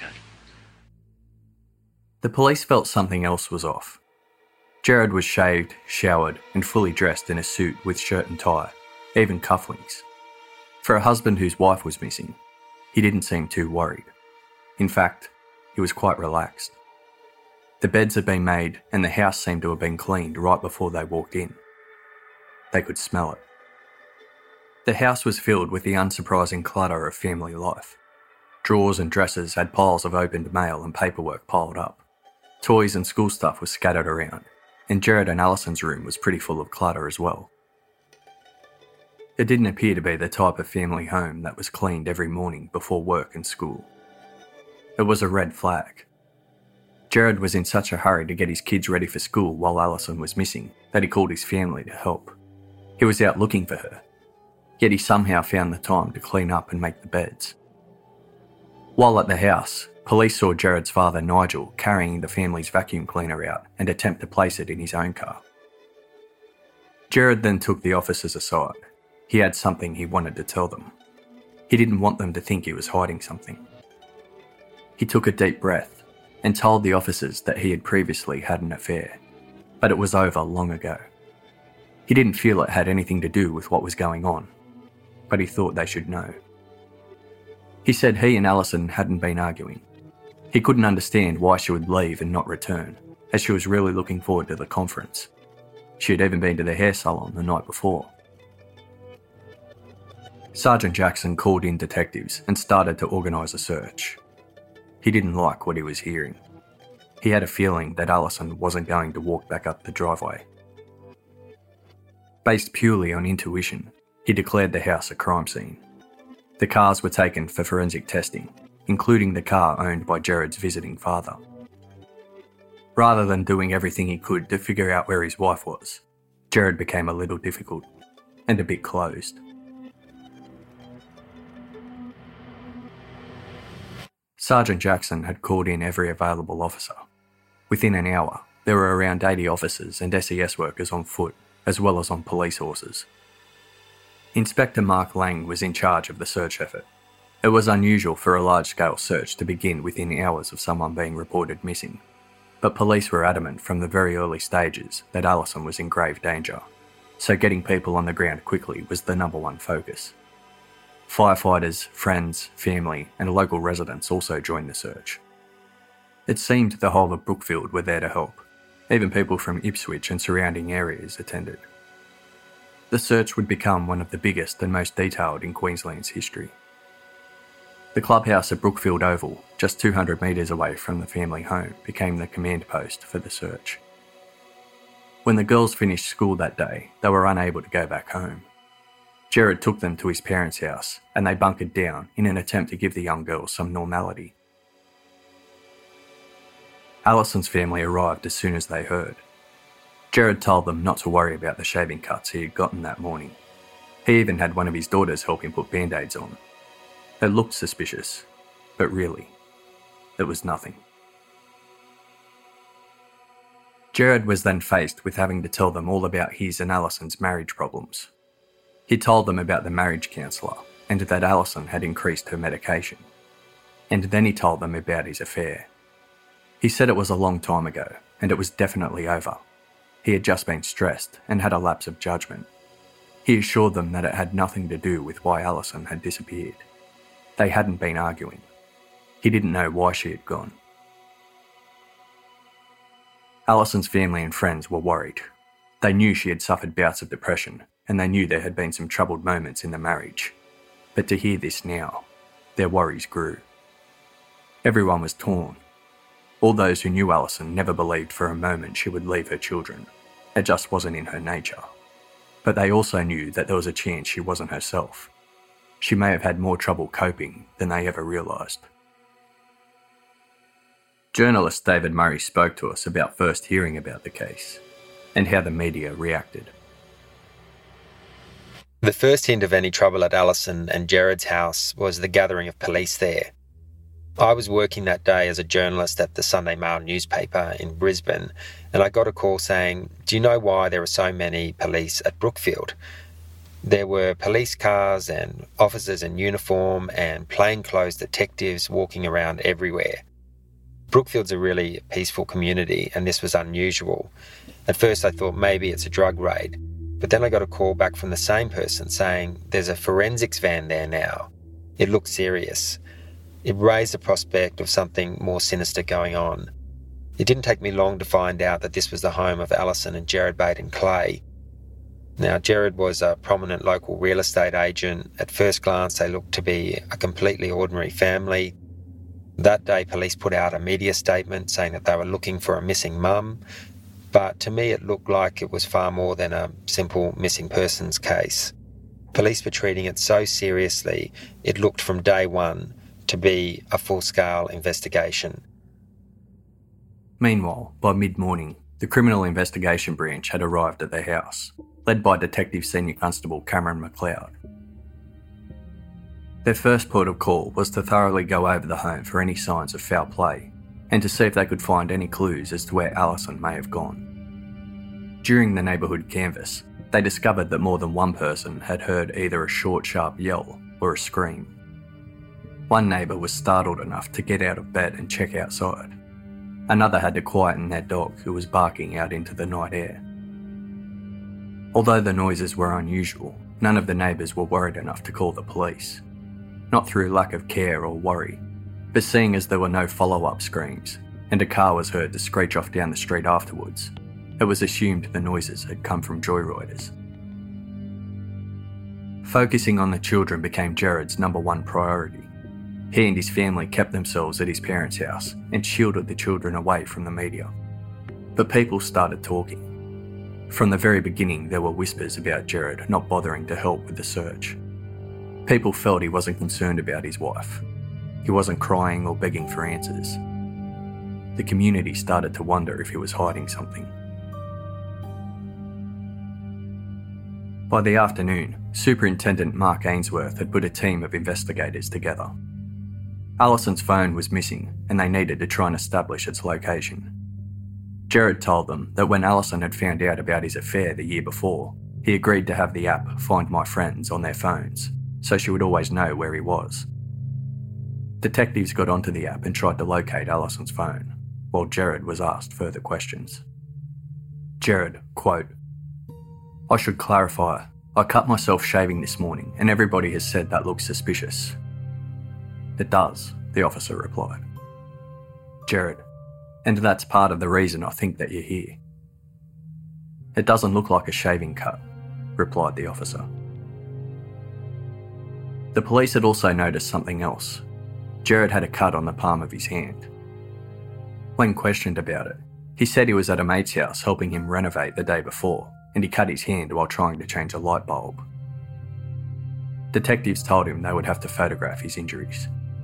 S2: The police felt something else was off. Jared was shaved, showered, and fully dressed in a suit with shirt and tie, even cufflinks. For a husband whose wife was missing, he didn't seem too worried. In fact, he was quite relaxed. The beds had been made and the house seemed to have been cleaned right before they walked in. They could smell it. The house was filled with the unsurprising clutter of family life. Drawers and dressers had piles of opened mail and paperwork piled up. Toys and school stuff was scattered around, and Jared and Alison's room was pretty full of clutter as well. It didn't appear to be the type of family home that was cleaned every morning before work and school. It was a red flag. Jared was in such a hurry to get his kids ready for school while Alison was missing that he called his family to help. He was out looking for her, yet he somehow found the time to clean up and make the beds. While at the house, police saw Jared's father Nigel carrying the family's vacuum cleaner out and attempt to place it in his own car. Jared then took the officers aside. He had something he wanted to tell them. He didn't want them to think he was hiding something. He took a deep breath and told the officers that he had previously had an affair, but it was over long ago. He didn't feel it had anything to do with what was going on, but he thought they should know. He said he and Alison hadn't been arguing. He couldn't understand why she would leave and not return, as she was really looking forward to the conference. She had even been to the hair salon the night before. Sergeant Jackson called in detectives and started to organise a search. He didn't like what he was hearing. He had a feeling that Alison wasn't going to walk back up the driveway. Based purely on intuition, he declared the house a crime scene. The cars were taken for forensic testing, including the car owned by Jared's visiting father. Rather than doing everything he could to figure out where his wife was, Jared became a little difficult and a bit closed. Sergeant Jackson had called in every available officer. Within an hour, there were around 80 officers and SES workers on foot, as well as on police horses. Inspector Mark Lang was in charge of the search effort. It was unusual for a large-scale search to begin within hours of someone being reported missing, but police were adamant from the very early stages that Alison was in grave danger. so getting people on the ground quickly was the number one focus. Firefighters, friends, family and local residents also joined the search. It seemed the whole of Brookfield were there to help. Even people from Ipswich and surrounding areas attended. The search would become one of the biggest and most detailed in Queensland's history. The clubhouse at Brookfield Oval, just 200 metres away from the family home, became the command post for the search. When the girls finished school that day, they were unable to go back home. Gerard took them to his parents' house and they bunkered down in an attempt to give the young girls some normality. Alison's family arrived as soon as they heard. Gerard told them not to worry about the shaving cuts he had gotten that morning. He even had one of his daughters help him put band-aids on. It looked suspicious, but really, it was nothing. Gerard was then faced with having to tell them all about his and Alison's marriage problems. He told them about the marriage counsellor and that Alison had increased her medication. And then he told them about his affair. He said it was a long time ago and it was definitely over. He had just been stressed and had a lapse of judgment. He assured them that it had nothing to do with why Alison had disappeared. They hadn't been arguing. He didn't know why she had gone. Alison's family and friends were worried. They knew she had suffered bouts of depression and they knew there had been some troubled moments in the marriage. But to hear this now, their worries grew. Everyone was torn. All those who knew Alison never believed for a moment she would leave her children. It just wasn't in her nature. But they also knew that there was a chance she wasn't herself. She may have had more trouble coping than they ever realised. Journalist David Murray spoke to us about first hearing about the case and how the media reacted.
S9: The first hint of any trouble at Alison and Gerard's house was the gathering of police there. I was working that day as a journalist at the Sunday Mail newspaper in Brisbane, and I got a call saying, "Do you know why there are so many police at Brookfield?" There were police cars and officers in uniform and plainclothes detectives walking around everywhere. Brookfield's a really peaceful community, and this was unusual. At first I thought maybe it's a drug raid, but then I got a call back from the same person saying there's a forensics van there now. It looked serious. It raised the prospect of something more sinister going on. It didn't take me long to find out that this was the home of Alison and Gerard Baden-Clay. Now, Gerard was a prominent local real estate agent. At first glance, they looked to be a completely ordinary family. That day, police put out a media statement saying that they were looking for a missing mum, but to me it looked like it was far more than a simple missing persons case. Police were treating it so seriously, it looked from day one to be a full-scale investigation.
S2: Meanwhile, by mid-morning, the Criminal Investigation Branch had arrived at their house, led by Detective Senior Constable Cameron McLeod. Their first port of call was to thoroughly go over the home for any signs of foul play and to see if they could find any clues as to where Alison may have gone. During the neighbourhood canvass, they discovered that more than one person had heard either a short, sharp yell or a scream. One neighbour was startled enough to get out of bed and check outside. Another had to quieten their dog who was barking out into the night air. Although the noises were unusual, none of the neighbours were worried enough to call the police. Not through lack of care or worry, but seeing as there were no follow-up screams and a car was heard to screech off down the street afterwards, it was assumed the noises had come from joyriders. Focusing on the children became Gerard's number one priority. He and his family kept themselves at his parents' house and shielded the children away from the media. But people started talking. From the very beginning, there were whispers about Gerard not bothering to help with the search. People felt he wasn't concerned about his wife. He wasn't crying or begging for answers. The community started to wonder if he was hiding something. By the afternoon, Superintendent Mark Ainsworth had put a team of investigators together. Alison's phone was missing and they needed to try and establish its location. Gerard told them that when Alison had found out about his affair the year before, he agreed to have the app Find My Friends on their phones, so she would always know where he was. Detectives got onto the app and tried to locate Alison's phone, while Gerard was asked further questions. Gerard, quote, I should clarify, I cut myself shaving this morning and everybody has said that looks suspicious. It does, the officer replied. Gerard, and that's part of the reason I think that you're here. It doesn't look like a shaving cut, replied the officer. The police had also noticed something else. Gerard had a cut on the palm of his hand. When questioned about it, he said he was at a mate's house helping him renovate the day before, and he cut his hand while trying to change a light bulb. Detectives told him they would have to photograph his injuries.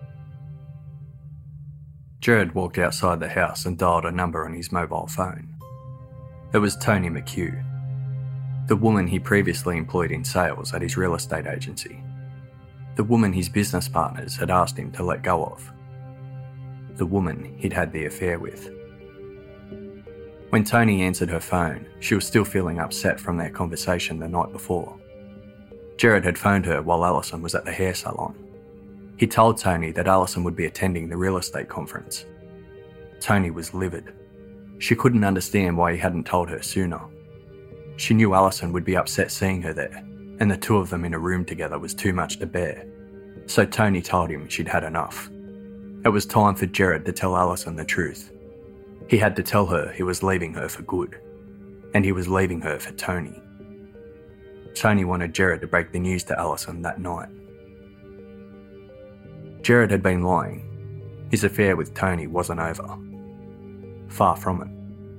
S2: Gerard walked outside the house and dialed a number on his mobile phone. It was Tony McHugh, the woman he previously employed in sales at his real estate agency, the woman his business partners had asked him to let go of, the woman he'd had the affair with. When Tony answered her phone, she was still feeling upset from their conversation the night before. Gerard had phoned her while Alison was at the hair salon. He told Tony that Alison would be attending the real estate conference. Tony was livid. She couldn't understand why he hadn't told her sooner. She knew Alison would be upset seeing her there, and the two of them in a room together was too much to bear. So Tony told him she'd had enough. It was time for Gerard to tell Alison the truth. He had to tell her he was leaving her for good, and he was leaving her for Tony. Tony wanted Gerard to break the news to Alison that night. Gerard had been lying. His affair with Tony wasn't over. Far from it.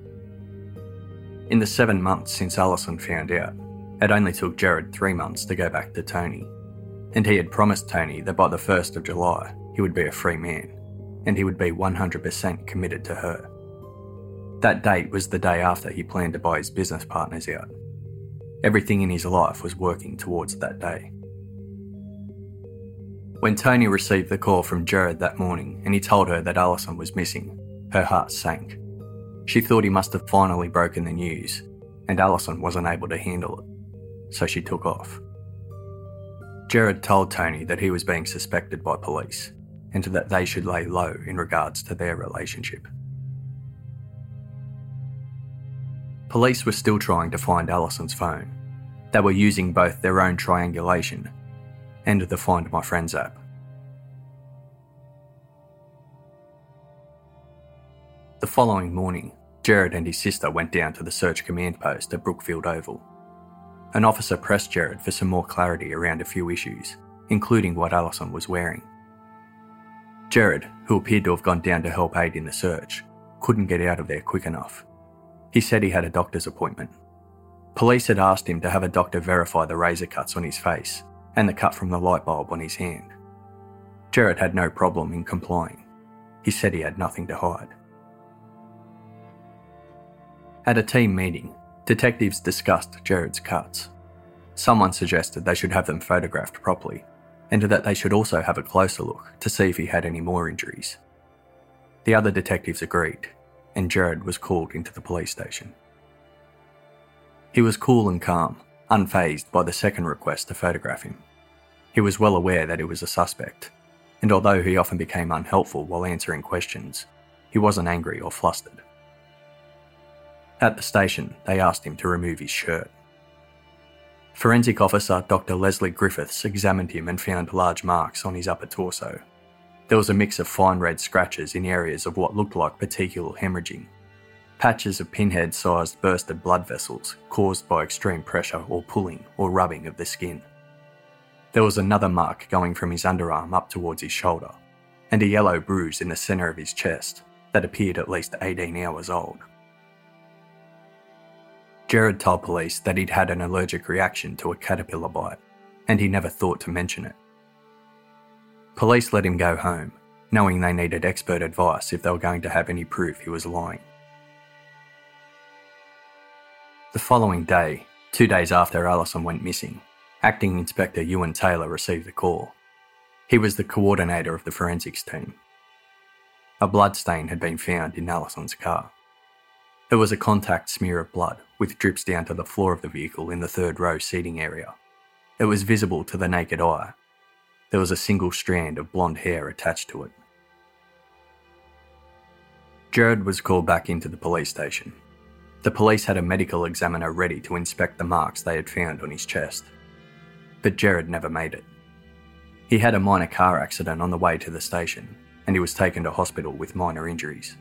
S2: In the 7 months since Alison found out, it only took Gerard 3 months to go back to Tony, and he had promised Tony that by the 1st of July he would be a free man, and he would be 100% committed to her. That date was the day after he planned to buy his business partners out. Everything in his life was working towards that day. When Tony received the call from Gerard that morning and he told her that Alison was missing, her heart sank. She thought he must have finally broken the news, and Alison wasn't able to handle it, so she took off. Gerard told Tony that he was being suspected by police, and that they should lay low in regards to their relationship. Police were still trying to find Alison's phone. They were using both their own triangulation and the Find My Friends app. The following morning, Gerard and his sister went down to the search command post at Brookfield Oval. An officer pressed Gerard for some more clarity around a few issues, including what Alison was wearing. Gerard, who appeared to have gone down to help aid in the search, couldn't get out of there quick enough. He said he had a doctor's appointment. Police had asked him to have a doctor verify the razor cuts on his face and the cut from the light bulb on his hand. Gerard had no problem in complying. He said he had nothing to hide. At a team meeting, detectives discussed Gerard's cuts. Someone suggested they should have them photographed properly, and that they should also have a closer look to see if he had any more injuries. The other detectives agreed, and Gerard was called into the police station. He was cool and calm, unfazed by the second request to photograph him. He was well aware that he was a suspect, and although he often became unhelpful while answering questions, he wasn't angry or flustered. At the station, they asked him to remove his shirt. Forensic officer Dr. Leslie Griffiths examined him and found large marks on his upper torso. There was a mix of fine red scratches in areas of what looked like petechial hemorrhaging, patches of pinhead-sized bursted blood vessels caused by extreme pressure or pulling or rubbing of the skin. There was another mark going from his underarm up towards his shoulder, and a yellow bruise in the centre of his chest that appeared at least 18 hours old. Gerard told police that he'd had an allergic reaction to a caterpillar bite, and he never thought to mention it. Police let him go home, knowing they needed expert advice if they were going to have any proof he was lying. The following day, 2 days after Alison went missing, Acting Inspector Ewan Taylor received the call. He was the coordinator of the forensics team. A bloodstain had been found in Alison's car. It was a contact smear of blood with drips down to the floor of the vehicle in the third row seating area. It was visible to the naked eye. There was a single strand of blonde hair attached to it. Gerard was called back into the police station. The police had a medical examiner ready to inspect the marks they had found on his chest. But Gerard never made it. He had a minor car accident on the way to the station, and he was taken to hospital with minor injuries.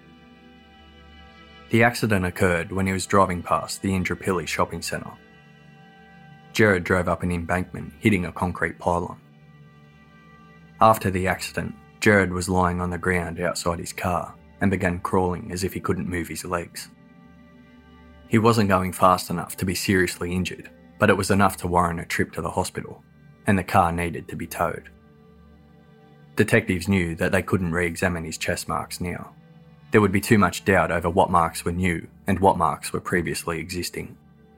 S2: The accident occurred when he was driving past the Indooroopilly shopping centre. Gerard drove up an embankment, hitting a concrete pylon. After the accident, Gerard was lying on the ground outside his car and began crawling as if he couldn't move his legs. He wasn't going fast enough to be seriously injured, but it was enough to warrant a trip to the hospital, and the car needed to be towed. Detectives knew that they couldn't re-examine his chest marks now. There would be too much doubt over what marks were new and what marks were previously existing.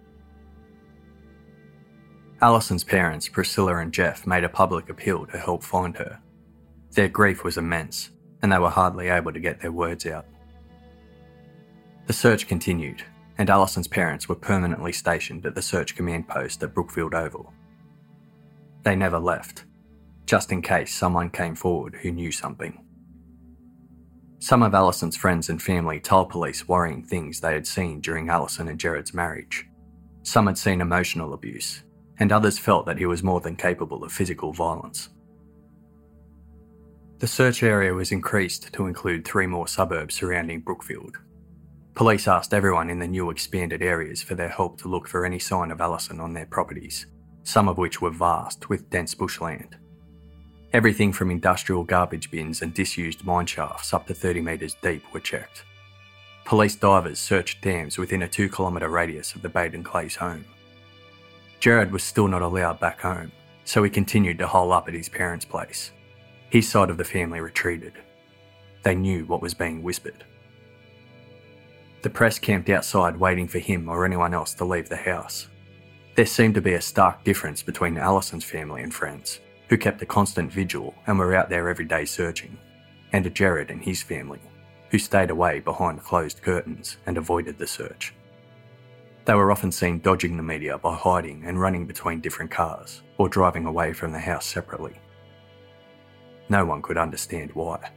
S2: Alison's parents, Priscilla and Jeff, made a public appeal to help find her. Their grief was immense, and they were hardly able to get their words out. The search continued, and Alison's parents were permanently stationed at the search command post at Brookfield Oval. They never left, just in case someone came forward who knew something. Some of Alison's friends and family told police worrying things they had seen during Alison and Gerard's marriage. Some had seen emotional abuse, and others felt that he was more than capable of physical violence. The search area was increased to include 3 more suburbs surrounding Brookfield. Police asked everyone in the new expanded areas for their help to look for any sign of Alison on their properties, some of which were vast with dense bushland. Everything from industrial garbage bins and disused mine shafts up to 30 metres deep were checked. Police divers searched dams within a 2-kilometre radius of the Baden Clays home. Gerard was still not allowed back home, so he continued to hole up at his parents' place. His side of the family retreated. They knew what was being whispered. The press camped outside waiting for him or anyone else to leave the house. There seemed to be a stark difference between Alison's family and friends, who kept a constant vigil and were out there every day searching, and Gerard and his family, who stayed away behind closed curtains and avoided the search. They were often seen dodging the media by hiding and running between different cars or driving away from the house separately. No one could understand why.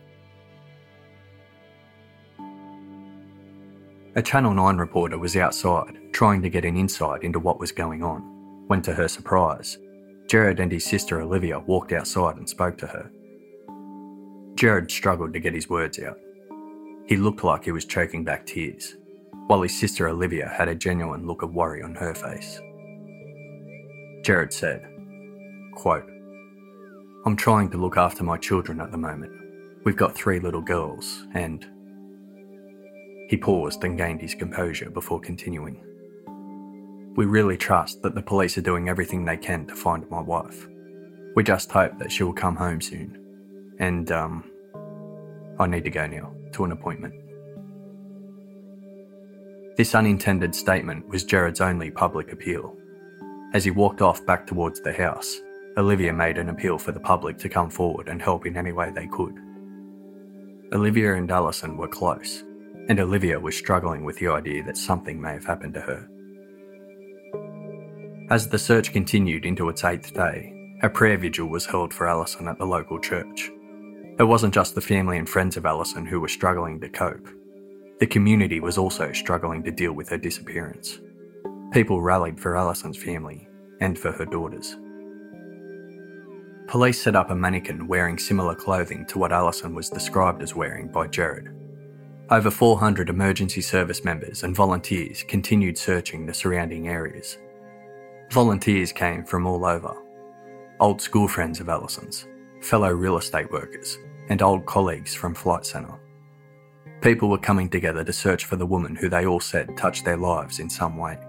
S2: A Channel 9 reporter was outside trying to get an insight into what was going on, when to her surprise, Gerard and his sister Olivia walked outside and spoke to her. Gerard struggled to get his words out. He looked like he was choking back tears, while his sister Olivia had a genuine look of worry on her face. Gerard said, quote, "I'm trying to look after my children at the moment. We've got 3 little girls and..." He paused and gained his composure before continuing. "We really trust that the police are doing everything they can to find my wife. We just hope that she will come home soon. And, I need to go now, to an appointment." This unintended statement was Gerard's only public appeal. As he walked off back towards the house, Olivia made an appeal for the public to come forward and help in any way they could. Olivia and Alison were close, and Olivia was struggling with the idea that something may have happened to her. As the search continued into its 8th day, a prayer vigil was held for Alison at the local church. It wasn't just the family and friends of Alison who were struggling to cope. The community was also struggling to deal with her disappearance. People rallied for Alison's family and for her daughters. Police set up a mannequin wearing similar clothing to what Alison was described as wearing by Gerard. Over 400 emergency service members and volunteers continued searching the surrounding areas. Volunteers came from all over. Old school friends of Alison's, fellow real estate workers, and old colleagues from Flight Centre. People were coming together to search for the woman who they all said touched their lives in some way.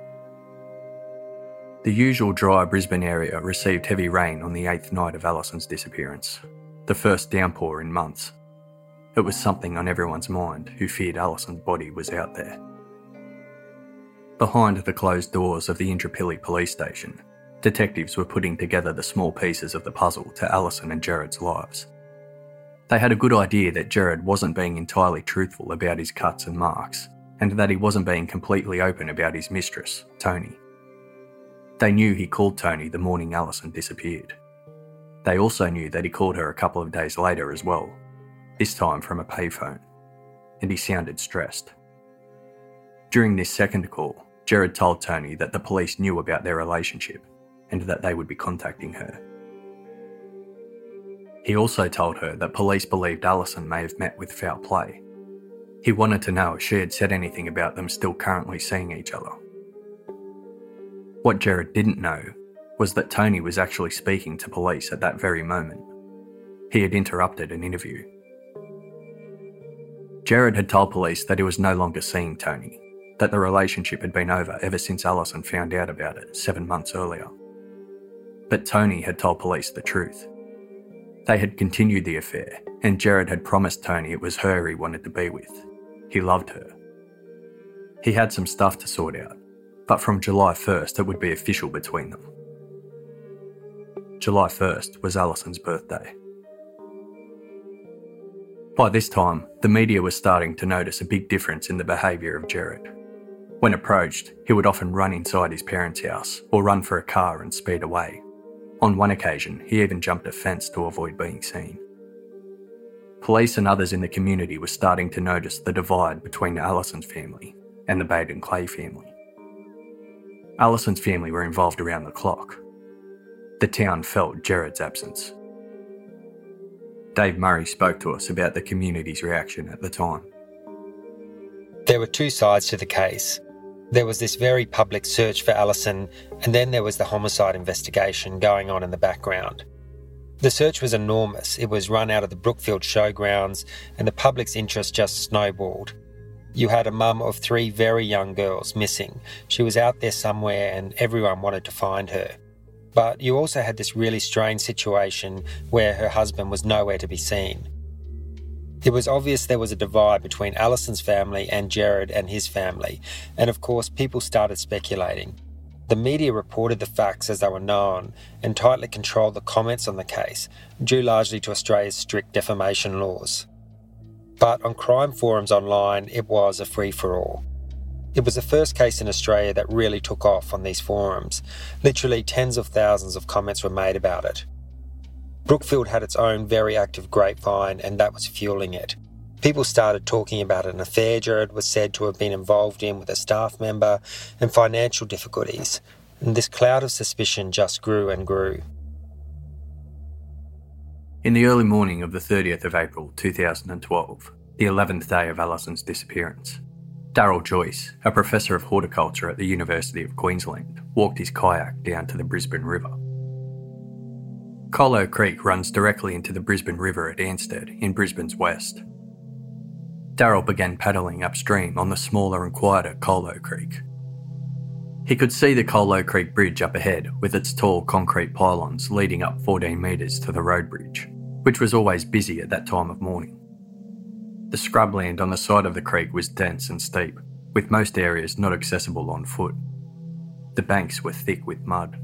S2: The usual dry Brisbane area received heavy rain on the 8th night of Alison's disappearance, the first downpour in months. It was something on everyone's mind who feared Alison's body was out there. Behind the closed doors of the Indooroopilly police station, detectives were putting together the small pieces of the puzzle to Alison and Gerard's lives. They had a good idea that Gerard wasn't being entirely truthful about his cuts and marks, and that he wasn't being completely open about his mistress, Tony. They knew he called Tony the morning Alison disappeared. They also knew that he called her a couple of days later as well, this time from a payphone, and he sounded stressed. During this second call, Gerard told Tony that the police knew about their relationship and that they would be contacting her. He also told her that police believed Alison may have met with foul play. He wanted to know if she had said anything about them still currently seeing each other. What Gerard didn't know was that Tony was actually speaking to police at that very moment. He had interrupted an interview. Gerard had told police that he was no longer seeing Tony, that the relationship had been over ever since Alison found out about it 7 months earlier. But Tony had told police the truth. They had continued the affair, and Gerard had promised Tony it was her he wanted to be with. He loved her. He had some stuff to sort out, but from July 1st it would be official between them. July 1st was Alison's birthday. By this time, the media was starting to notice a big difference in the behaviour of Gerard. When approached, he would often run inside his parents' house or run for a car and speed away. On one occasion, he even jumped a fence to avoid being seen. Police and others in the community were starting to notice the divide between Alison's family and the Baden Clay family. Alison's family were involved around the clock. The town felt Gerard's absence. Dave Murray spoke to us about the community's reaction at the time.
S9: There were two sides to the case. There was this very public search for Alison, and then there was the homicide investigation going on in the background. The search was enormous. It was run out of the Brookfield showgrounds, and the public's interest just snowballed. You had a mum of 3 very young girls missing. She was out there somewhere and everyone wanted to find her. But you also had this really strange situation where her husband was nowhere to be seen. It was obvious there was a divide between Alison's family and Gerard and his family, and of course people started speculating. The media reported the facts as they were known and tightly controlled the comments on the case, due largely to Australia's strict defamation laws. But on crime forums online, it was a free-for-all. It was the first case in Australia that really took off on these forums. Literally tens of thousands of comments were made about it. Brookfield had its own very active grapevine, and that was fueling it. People started talking about an affair Gerard was said to have been involved in with a staff member and financial difficulties, and this cloud of suspicion just grew and grew.
S2: In the early morning of the 30th of April 2012, the 11th day of Alison's disappearance, Daryl Joyce, a professor of horticulture at the University of Queensland, walked his kayak down to the Brisbane River. Colo Creek runs directly into the Brisbane River at Ansted in Brisbane's west. Daryl began paddling upstream on the smaller and quieter Colo Creek. He could see the Colo Creek Bridge up ahead with its tall concrete pylons leading up 14 metres to the road bridge, which was always busy at that time of morning. The scrubland on the side of the creek was dense and steep, with most areas not accessible on foot. The banks were thick with mud.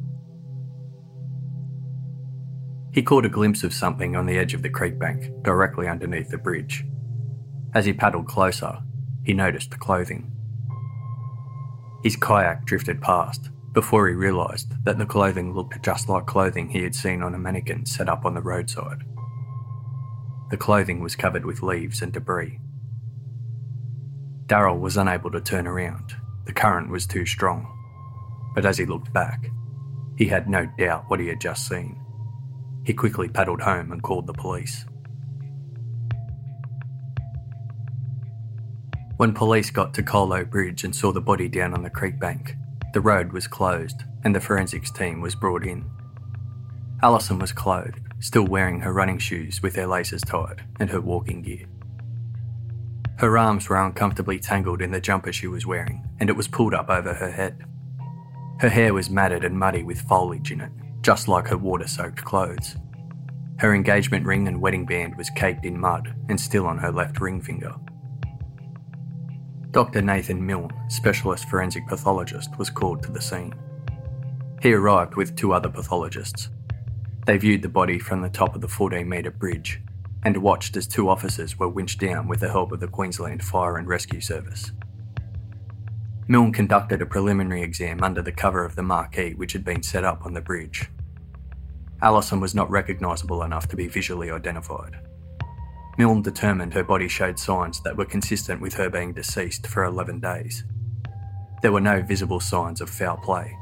S2: He caught a glimpse of something on the edge of the creek bank, directly underneath the bridge. As he paddled closer, he noticed clothing. His kayak drifted past before he realised that the clothing looked just like clothing he had seen on a mannequin set up on the roadside. The clothing was covered with leaves and debris. Daryl was unable to turn around. The current was too strong. But as he looked back, he had no doubt what he had just seen. He quickly paddled home and called the police. When police got to Colo Bridge and saw the body down on the creek bank, the road was closed and the forensics team was brought in. Alison was clothed, still wearing her running shoes with their laces tied and her walking gear. Her arms were uncomfortably tangled in the jumper she was wearing, and it was pulled up over her head. Her hair was matted and muddy with foliage in it, just like her water-soaked clothes. Her engagement ring and wedding band was caked in mud and still on her left ring finger. Dr. Nathan Milne, specialist forensic pathologist, was called to the scene. He arrived with 2 other pathologists. They viewed the body from the top of the 14-metre bridge and watched as 2 officers were winched down with the help of the Queensland Fire and Rescue Service. Milne conducted a preliminary exam under the cover of the marquee which had been set up on the bridge. Alison was not recognisable enough to be visually identified. Milne determined her body showed signs that were consistent with her being deceased for 11 days, There were no visible signs of foul play.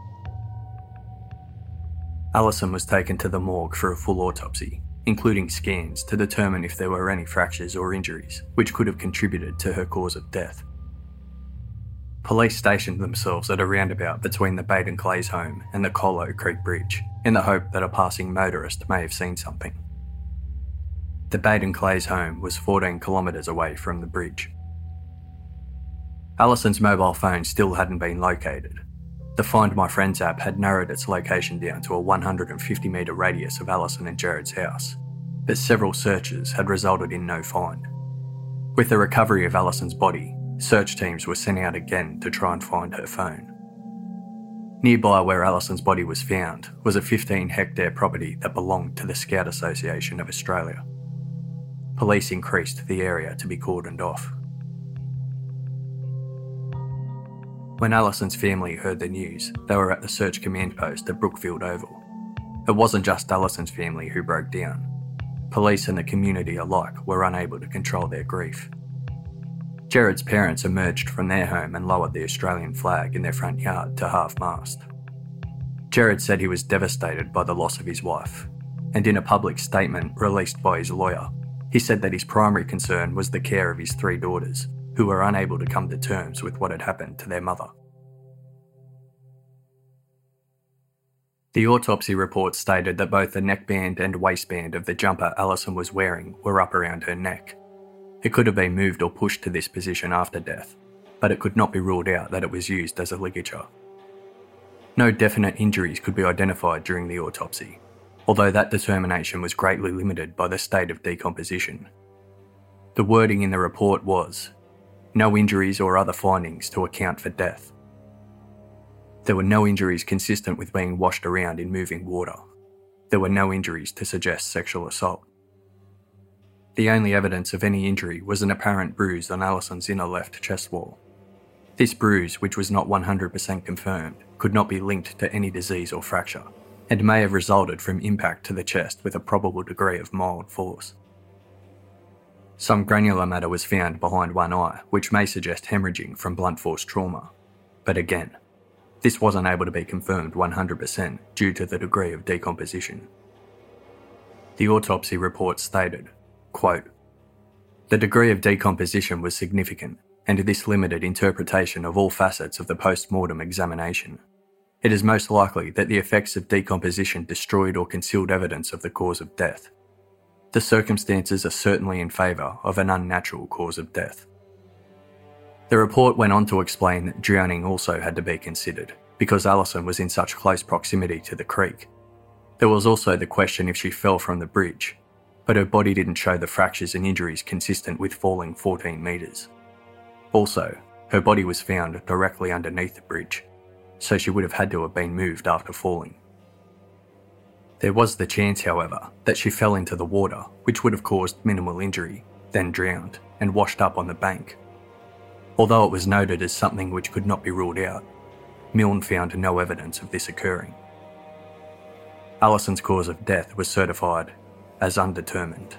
S2: Alison was taken to the morgue for a full autopsy, including scans to determine if there were any fractures or injuries which could have contributed to her cause of death. Police stationed themselves at a roundabout between the Baden Clays home and the Colo Creek Bridge in the hope that a passing motorist may have seen something. The Baden Clays home was 14 kilometres away from the bridge. Alison's mobile phone still hadn't been located. The Find My Friends app had narrowed its location down to a 150-metre radius of Alison and Jared's house, but several searches had resulted in no find. With the recovery of Alison's body, search teams were sent out again to try and find her phone. Nearby where Alison's body was found was a 15-hectare property that belonged to the Scout Association of Australia. Police increased the area to be cordoned off. When Alison's family heard the news, they were at the search command post at Brookfield Oval. It wasn't just Alison's family who broke down. Police and the community alike were unable to control their grief. Jared's parents emerged from their home and lowered the Australian flag in their front yard to half-mast. Jared said he was devastated by the loss of his wife, and in a public statement released by his lawyer, he said that his primary concern was the care of his 3 daughters, who were unable to come to terms with what had happened to their mother. The autopsy report stated that both the neckband and waistband of the jumper Alison was wearing were up around her neck. It could have been moved or pushed to this position after death, but it could not be ruled out that it was used as a ligature. No definite injuries could be identified during the autopsy, although that determination was greatly limited by the state of decomposition. The wording in the report was, "No injuries or other findings to account for death." There were no injuries consistent with being washed around in moving water. There were no injuries to suggest sexual assault. The only evidence of any injury was an apparent bruise on Alison's inner left chest wall. This bruise, which was not 100% confirmed, could not be linked to any disease or fracture, and may have resulted from impact to the chest with a probable degree of mild force. Some granular matter was found behind one eye, which may suggest hemorrhaging from blunt force trauma. But again, this wasn't able to be confirmed 100% due to the degree of decomposition. The autopsy report stated, quote, "The degree of decomposition was significant, and this limited interpretation of all facets of the post-mortem examination. It is most likely that the effects of decomposition destroyed or concealed evidence of the cause of death. The circumstances are certainly in favour of an unnatural cause of death." The report went on to explain that drowning also had to be considered, because Alison was in such close proximity to the creek. There was also the question if she fell from the bridge, but her body didn't show the fractures and injuries consistent with falling 14 metres. Also, her body was found directly underneath the bridge, so she would have had to have been moved after falling. There was the chance, however, that she fell into the water, which would have caused minimal injury, then drowned and washed up on the bank. Although it was noted as something which could not be ruled out, Milne found no evidence of this occurring. Alison's cause of death was certified as undetermined.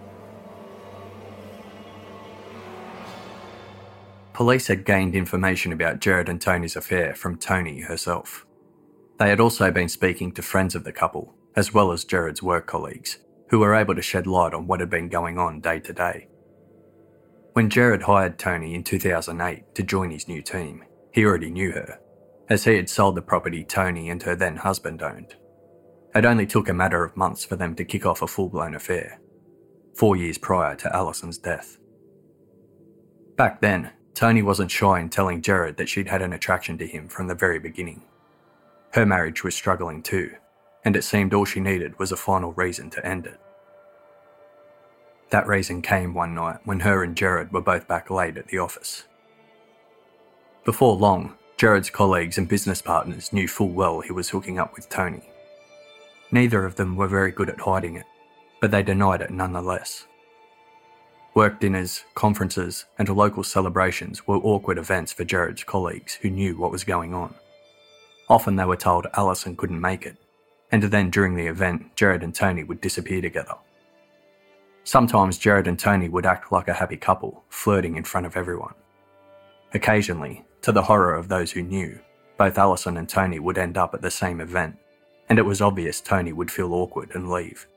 S2: Police had gained information about Jared and Tony's affair from Tony herself. They had also been speaking to friends of the couple, as well as Jared's work colleagues, who were able to shed light on what had been going on day to day. When Jared hired Tony in 2008 to join his new team, he already knew her, as he had sold the property Tony and her then husband owned. It only took a matter of months for them to kick off a full-blown affair, 4 years prior to Alison's death. Back then, Tony wasn't shy in telling Jared that she'd had an attraction to him from the very beginning. Her marriage was struggling too, and it seemed all she needed was a final reason to end it. That reason came one night when her and Jared were both back late at the office. Before long, Jared's colleagues and business partners knew full well he was hooking up with Tony. Neither of them were very good at hiding it, but they denied it nonetheless. Work dinners, conferences, and local celebrations were awkward events for Jared's colleagues who knew what was going on. Often they were told Alison couldn't make it, and then during the event, Jared and Tony would disappear together. Sometimes Jared and Tony would act like a happy couple, flirting in front of everyone. Occasionally, To the horror of those who knew, both Alison and Tony would end up at the same event, and it was obvious Tony would feel awkward and leave.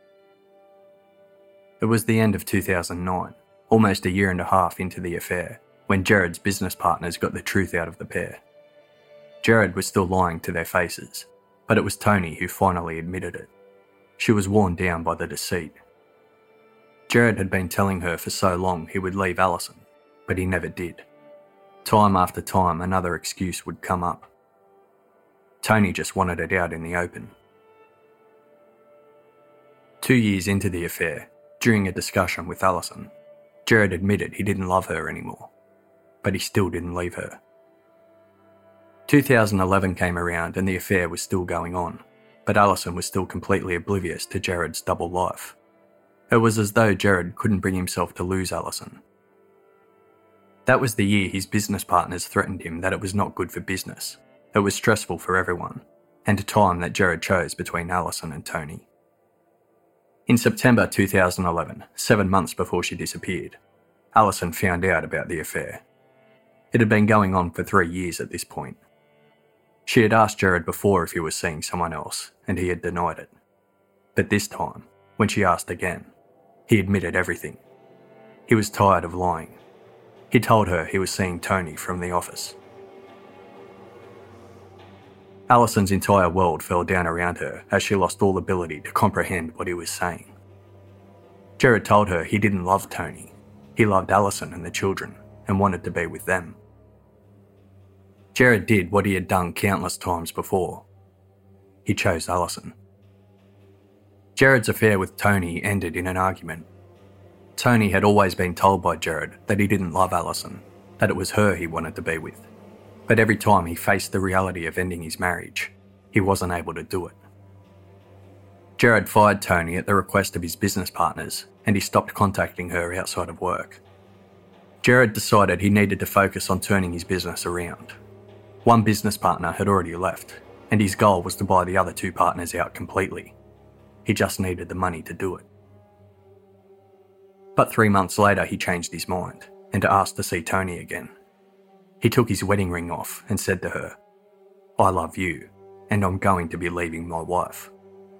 S2: It was the end of 2009, almost a year and a half into the affair, when Jared's business partners got the truth out of the pair. Jared was still lying to their faces, but it was Tony who finally admitted it. She was worn down by the deceit. Jared had been telling her for so long he would leave Alison, but he never did. Time after time, another excuse would come up. Tony just wanted it out in the open. 2 years into the affair, during a discussion with Alison, Jared admitted he didn't love her anymore, but he still didn't leave her. 2011 came around and the affair was still going on, but Alison was still completely oblivious to Jared's double life. It was as though Jared couldn't bring himself to lose Alison. That was the year his business partners threatened him that it was not good for business, it was stressful for everyone, and a time that Jared chose between Alison and Tony. In September 2011, 7 months before she disappeared, Alison found out about the affair. It had been going on for 3 years at this point. She had asked Jared before if he was seeing someone else, and he had denied it. But this time, when she asked again, he admitted everything. He was tired of lying. He told her he was seeing Tony from the office. Alison's entire world fell down around her as she lost all ability to comprehend what he was saying. Jared told her he didn't love Tony. He loved Alison and the children and wanted to be with them. Jared did what he had done countless times before. He chose Alison. Jared's affair with Tony ended in an argument. Tony had always been told by Jared that he didn't love Alison, that it was her he wanted to be with. But every time he faced the reality of ending his marriage, he wasn't able to do it. Jared fired Tony at the request of his business partners, and he stopped contacting her outside of work. Jared decided he needed to focus on turning his business around. One business partner had already left, and his goal was to buy the other 2 partners out completely. He just needed the money to do it. But 3 months later he changed his mind and asked to see Tony again. He took his wedding ring off and said to her, "I love you, and I'm going to be leaving my wife."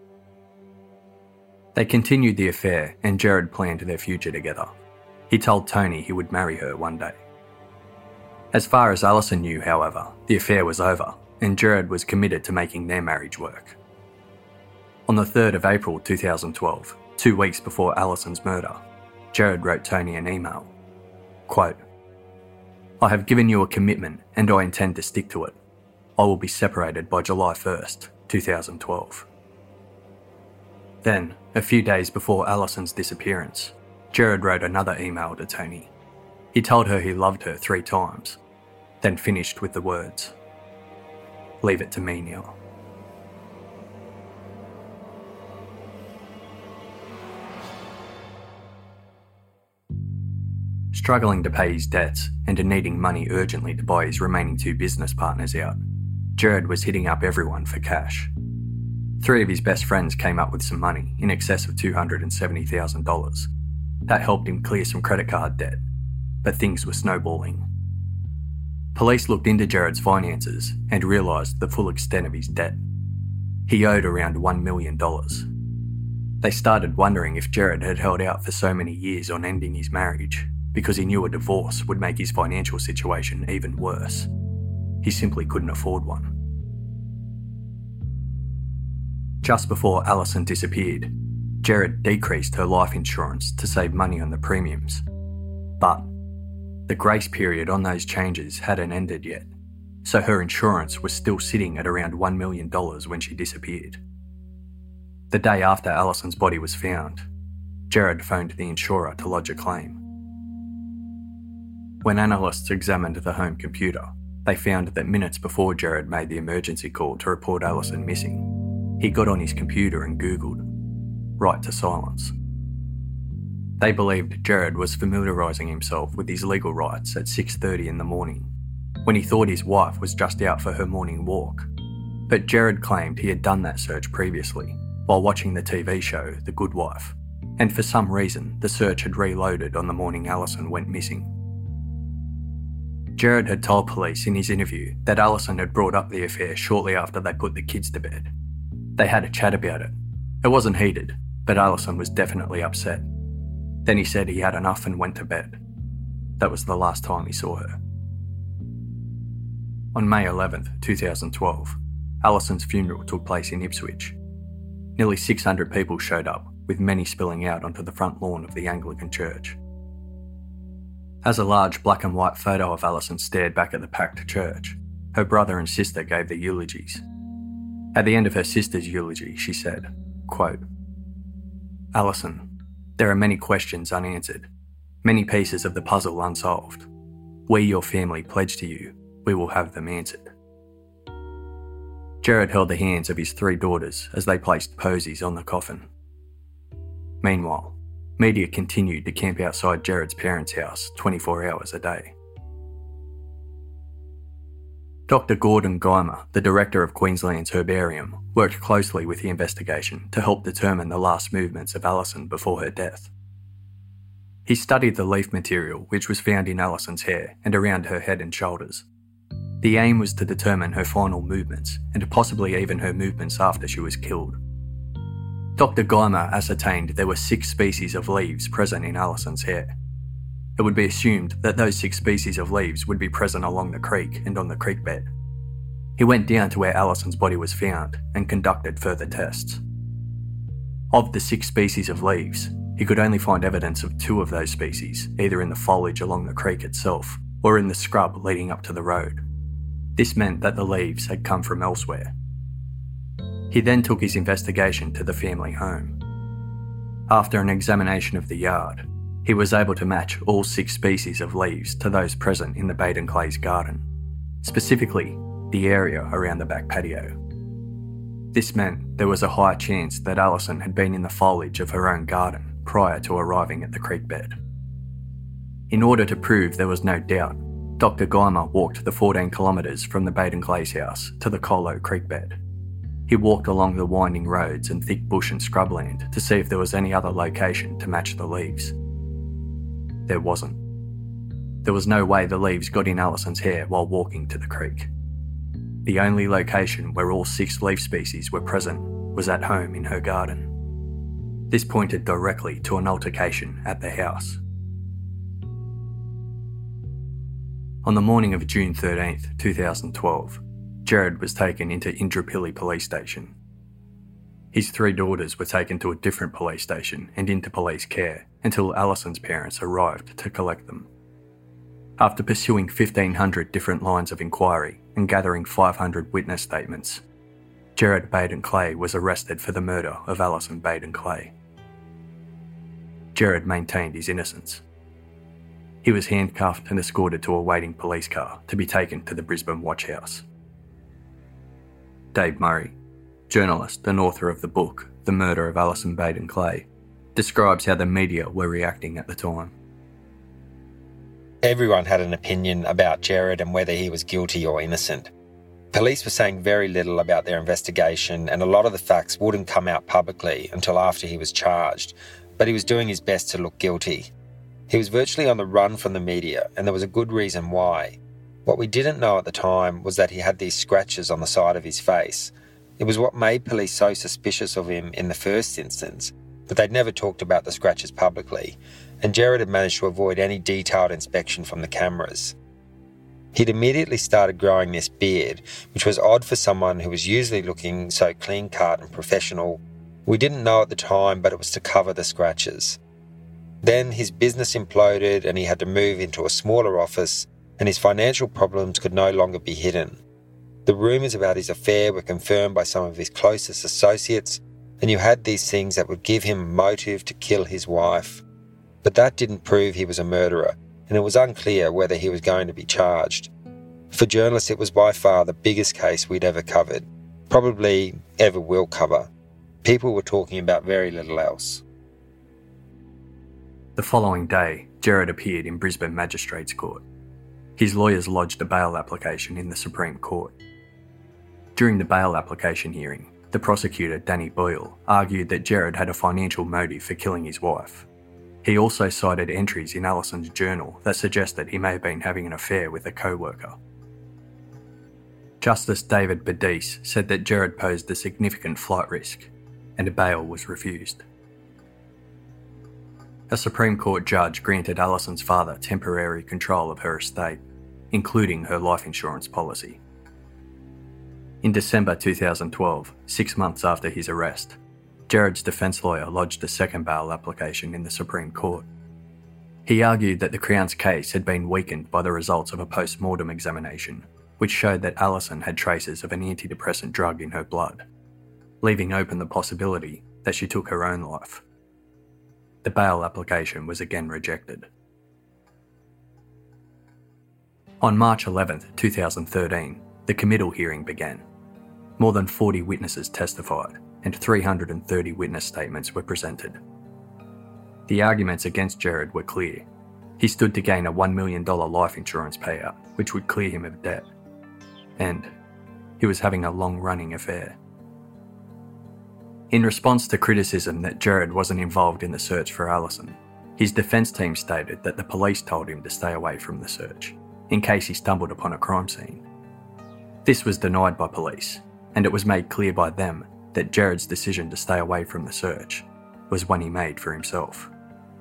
S2: They continued the affair and Jared planned their future together. He told Tony he would marry her one day. As far as Alison knew, however, the affair was over and Jared was committed to making their marriage work. On the 3rd of April 2012, 2 weeks before Alison's murder, Jared wrote Tony an email. Quote, "I have given you a commitment and I intend to stick to it. I will be separated by July 1st, 2012. Then, a few days before Alison's disappearance, Jared wrote another email to Tony. He told her he loved her 3 times, then finished with the words, "Leave it to me now." Struggling to pay his debts and needing money urgently to buy his remaining 2 business partners out, Jared was hitting up everyone for cash. 3 of his best friends came up with some money, in excess of $270,000. That helped him clear some credit card debt, but things were snowballing. Police looked into Jared's finances and realised the full extent of his debt. He owed around $1 million. They started wondering if Jared had held out for so many years on ending his marriage because he knew a divorce would make his financial situation even worse. He simply couldn't afford one. Just before Alison disappeared, Jared decreased her life insurance to save money on the premiums. But the grace period on those changes hadn't ended yet, so her insurance was still sitting at around $1 million when she disappeared. The day after Alison's body was found, Jared phoned the insurer to lodge a claim. When analysts examined the home computer, they found that minutes before Jared made the emergency call to report Alison missing, he got on his computer and Googled "right to silence." They believed Jared was familiarising himself with his legal rights at 6:30 in the morning, when he thought his wife was just out for her morning walk. But Jared claimed he had done that search previously, while watching the TV show The Good Wife, and for some reason the search had reloaded on the morning Alison went missing. Gerard had told police in his interview that Alison had brought up the affair shortly after they put the kids to bed. They had a chat about it. It wasn't heated, but Alison was definitely upset. Then he said he had enough and went to bed. That was the last time he saw her. On May 11th, 2012, Alison's funeral took place in Ipswich. Nearly 600 people showed up, with many spilling out onto the front lawn of the Anglican church. As a large black and white photo of Alison stared back at the packed church, her brother and sister gave their eulogies. At the end of her sister's eulogy, she said, quote, "Alison, there are many questions unanswered, many pieces of the puzzle unsolved. We, your family, pledge to you, we will have them answered." Gerard held the hands of his 3 daughters as they placed posies on the coffin. Meanwhile, media continued to camp outside Gerard's parents' house 24 hours a day. Dr. Gordon Guymer, the director of Queensland's Herbarium, worked closely with the investigation to help determine the last movements of Alison before her death. He studied the leaf material which was found in Alison's hair and around her head and shoulders. The aim was to determine her final movements and possibly even her movements after she was killed. Dr. Guymer ascertained there were 6 species of leaves present in Alison's hair. It would be assumed that those 6 species of leaves would be present along the creek and on the creek bed. He went down to where Alison's body was found and conducted further tests. Of the 6 species of leaves, he could only find evidence of 2 of those species, either in the foliage along the creek itself or in the scrub leading up to the road. This meant that the leaves had come from elsewhere. He then took his investigation to the family home. After an examination of the yard, he was able to match all 6 species of leaves to those present in the Baden Clays garden, specifically the area around the back patio. This meant there was a high chance that Alison had been in the foliage of her own garden prior to arriving at the creek bed. In order to prove there was no doubt, Dr. Guymer walked the 14 kilometres from the Baden Clays house to the Colo Creek bed. He walked along the winding roads and thick bush and scrubland to see if there was any other location to match the leaves. There wasn't. There was no way the leaves got in Alison's hair while walking to the creek. The only location where all 6 leaf species were present was at home in her garden. This pointed directly to an altercation at the house. On the morning of June 13th, 2012, Gerard was taken into Indooroopilly Police Station. His 3 daughters were taken to a different police station and into police care until Alison's parents arrived to collect them. After pursuing 1,500 different lines of inquiry and gathering 500 witness statements, Gerard Baden Clay was arrested for the murder of Alison Baden Clay. Gerard maintained his innocence. He was handcuffed and escorted to a waiting police car to be taken to the Brisbane Watch House. Dave Murray, journalist and author of the book The Murder of Alison Baden Clay, describes how the media were reacting at the time.
S9: Everyone had an opinion about Gerard and whether he was guilty or innocent. Police were saying very little about their investigation, and a lot of the facts wouldn't come out publicly until after he was charged, but he was doing his best to look guilty. He was virtually on the run from the media, and there was a good reason why. What we didn't know at the time was that he had these scratches on the side of his face. It was what made police so suspicious of him in the first instance, but they'd never talked about the scratches publicly, and Gerard had managed to avoid any detailed inspection from the cameras. He'd immediately started growing this beard, which was odd for someone who was usually looking so clean-cut and professional. We didn't know at the time, but it was to cover the scratches. Then his business imploded and he had to move into a smaller office, and his financial problems could no longer be hidden. The rumours about his affair were confirmed by some of his closest associates, and you had these things that would give him a motive to kill his wife. But that didn't prove he was a murderer, and it was unclear whether he was going to be charged. For journalists, it was by far the biggest case we'd ever covered, probably ever will cover. People were talking about very little else.
S2: The following day, Gerard appeared in Brisbane Magistrates Court. His lawyers lodged a bail application in the Supreme Court. During the bail application hearing, the prosecutor, Danny Boyle, argued that Gerard had a financial motive for killing his wife. He also cited entries in Allison's journal that suggested he may have been having an affair with a co-worker. Justice David Badice said that Gerard posed a significant flight risk, and a bail was refused. A Supreme Court judge granted Allison's father temporary control of her estate, including her life insurance policy. In December 2012, 6 months after his arrest, Gerard's defence lawyer lodged a second bail application in the Supreme Court. He argued that the Crown's case had been weakened by the results of a post-mortem examination, which showed that Allison had traces of an antidepressant drug in her blood, leaving open the possibility that she took her own life. The bail application was again rejected. On March 11, 2013, the committal hearing began. More than 40 witnesses testified, and 330 witness statements were presented. The arguments against Gerard were clear. He stood to gain a $1 million life insurance payout, which would clear him of debt. And he was having a long-running affair. In response to criticism that Gerard wasn't involved in the search for Allison, his defence team stated that the police told him to stay away from the search, in case he stumbled upon a crime scene. This was denied by police, and it was made clear by them that Gerard's decision to stay away from the search was one he made for himself.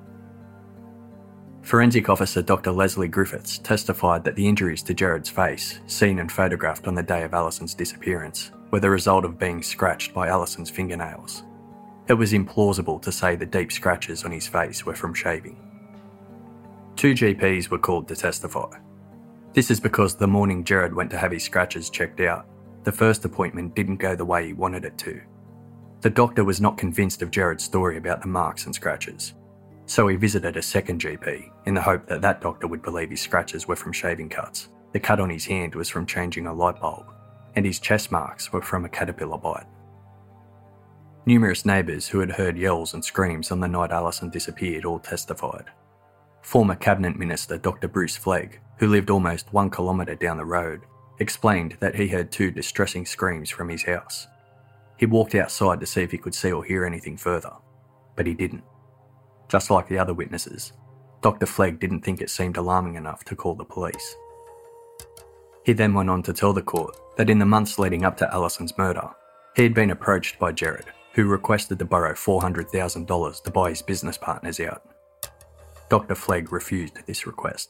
S2: Forensic officer Dr. Leslie Griffiths testified that the injuries to Gerard's face, seen and photographed on the day of Allison's disappearance, were the result of being scratched by Allison's fingernails. It was implausible to say the deep scratches on his face were from shaving. 2 GPs were called to testify. This is because the morning Gerard went to have his scratches checked out, the first appointment didn't go the way he wanted it to. The doctor was not convinced of Gerard's story about the marks and scratches, so he visited a second GP in the hope that that doctor would believe his scratches were from shaving cuts, the cut on his hand was from changing a light bulb, and his chest marks were from a caterpillar bite. Numerous neighbours who had heard yells and screams on the night Allison disappeared all testified. Former Cabinet Minister Dr. Bruce Flegg, who lived almost 1 kilometre down the road, explained that he heard 2 distressing screams from his house. He walked outside to see if he could see or hear anything further, but he didn't. Just like the other witnesses, Dr. Flegg didn't think it seemed alarming enough to call the police. He then went on to tell the court that in the months leading up to Allison's murder, he had been approached by Gerard, who requested to borrow $400,000 to buy his business partners out. Dr. Flegg refused this request.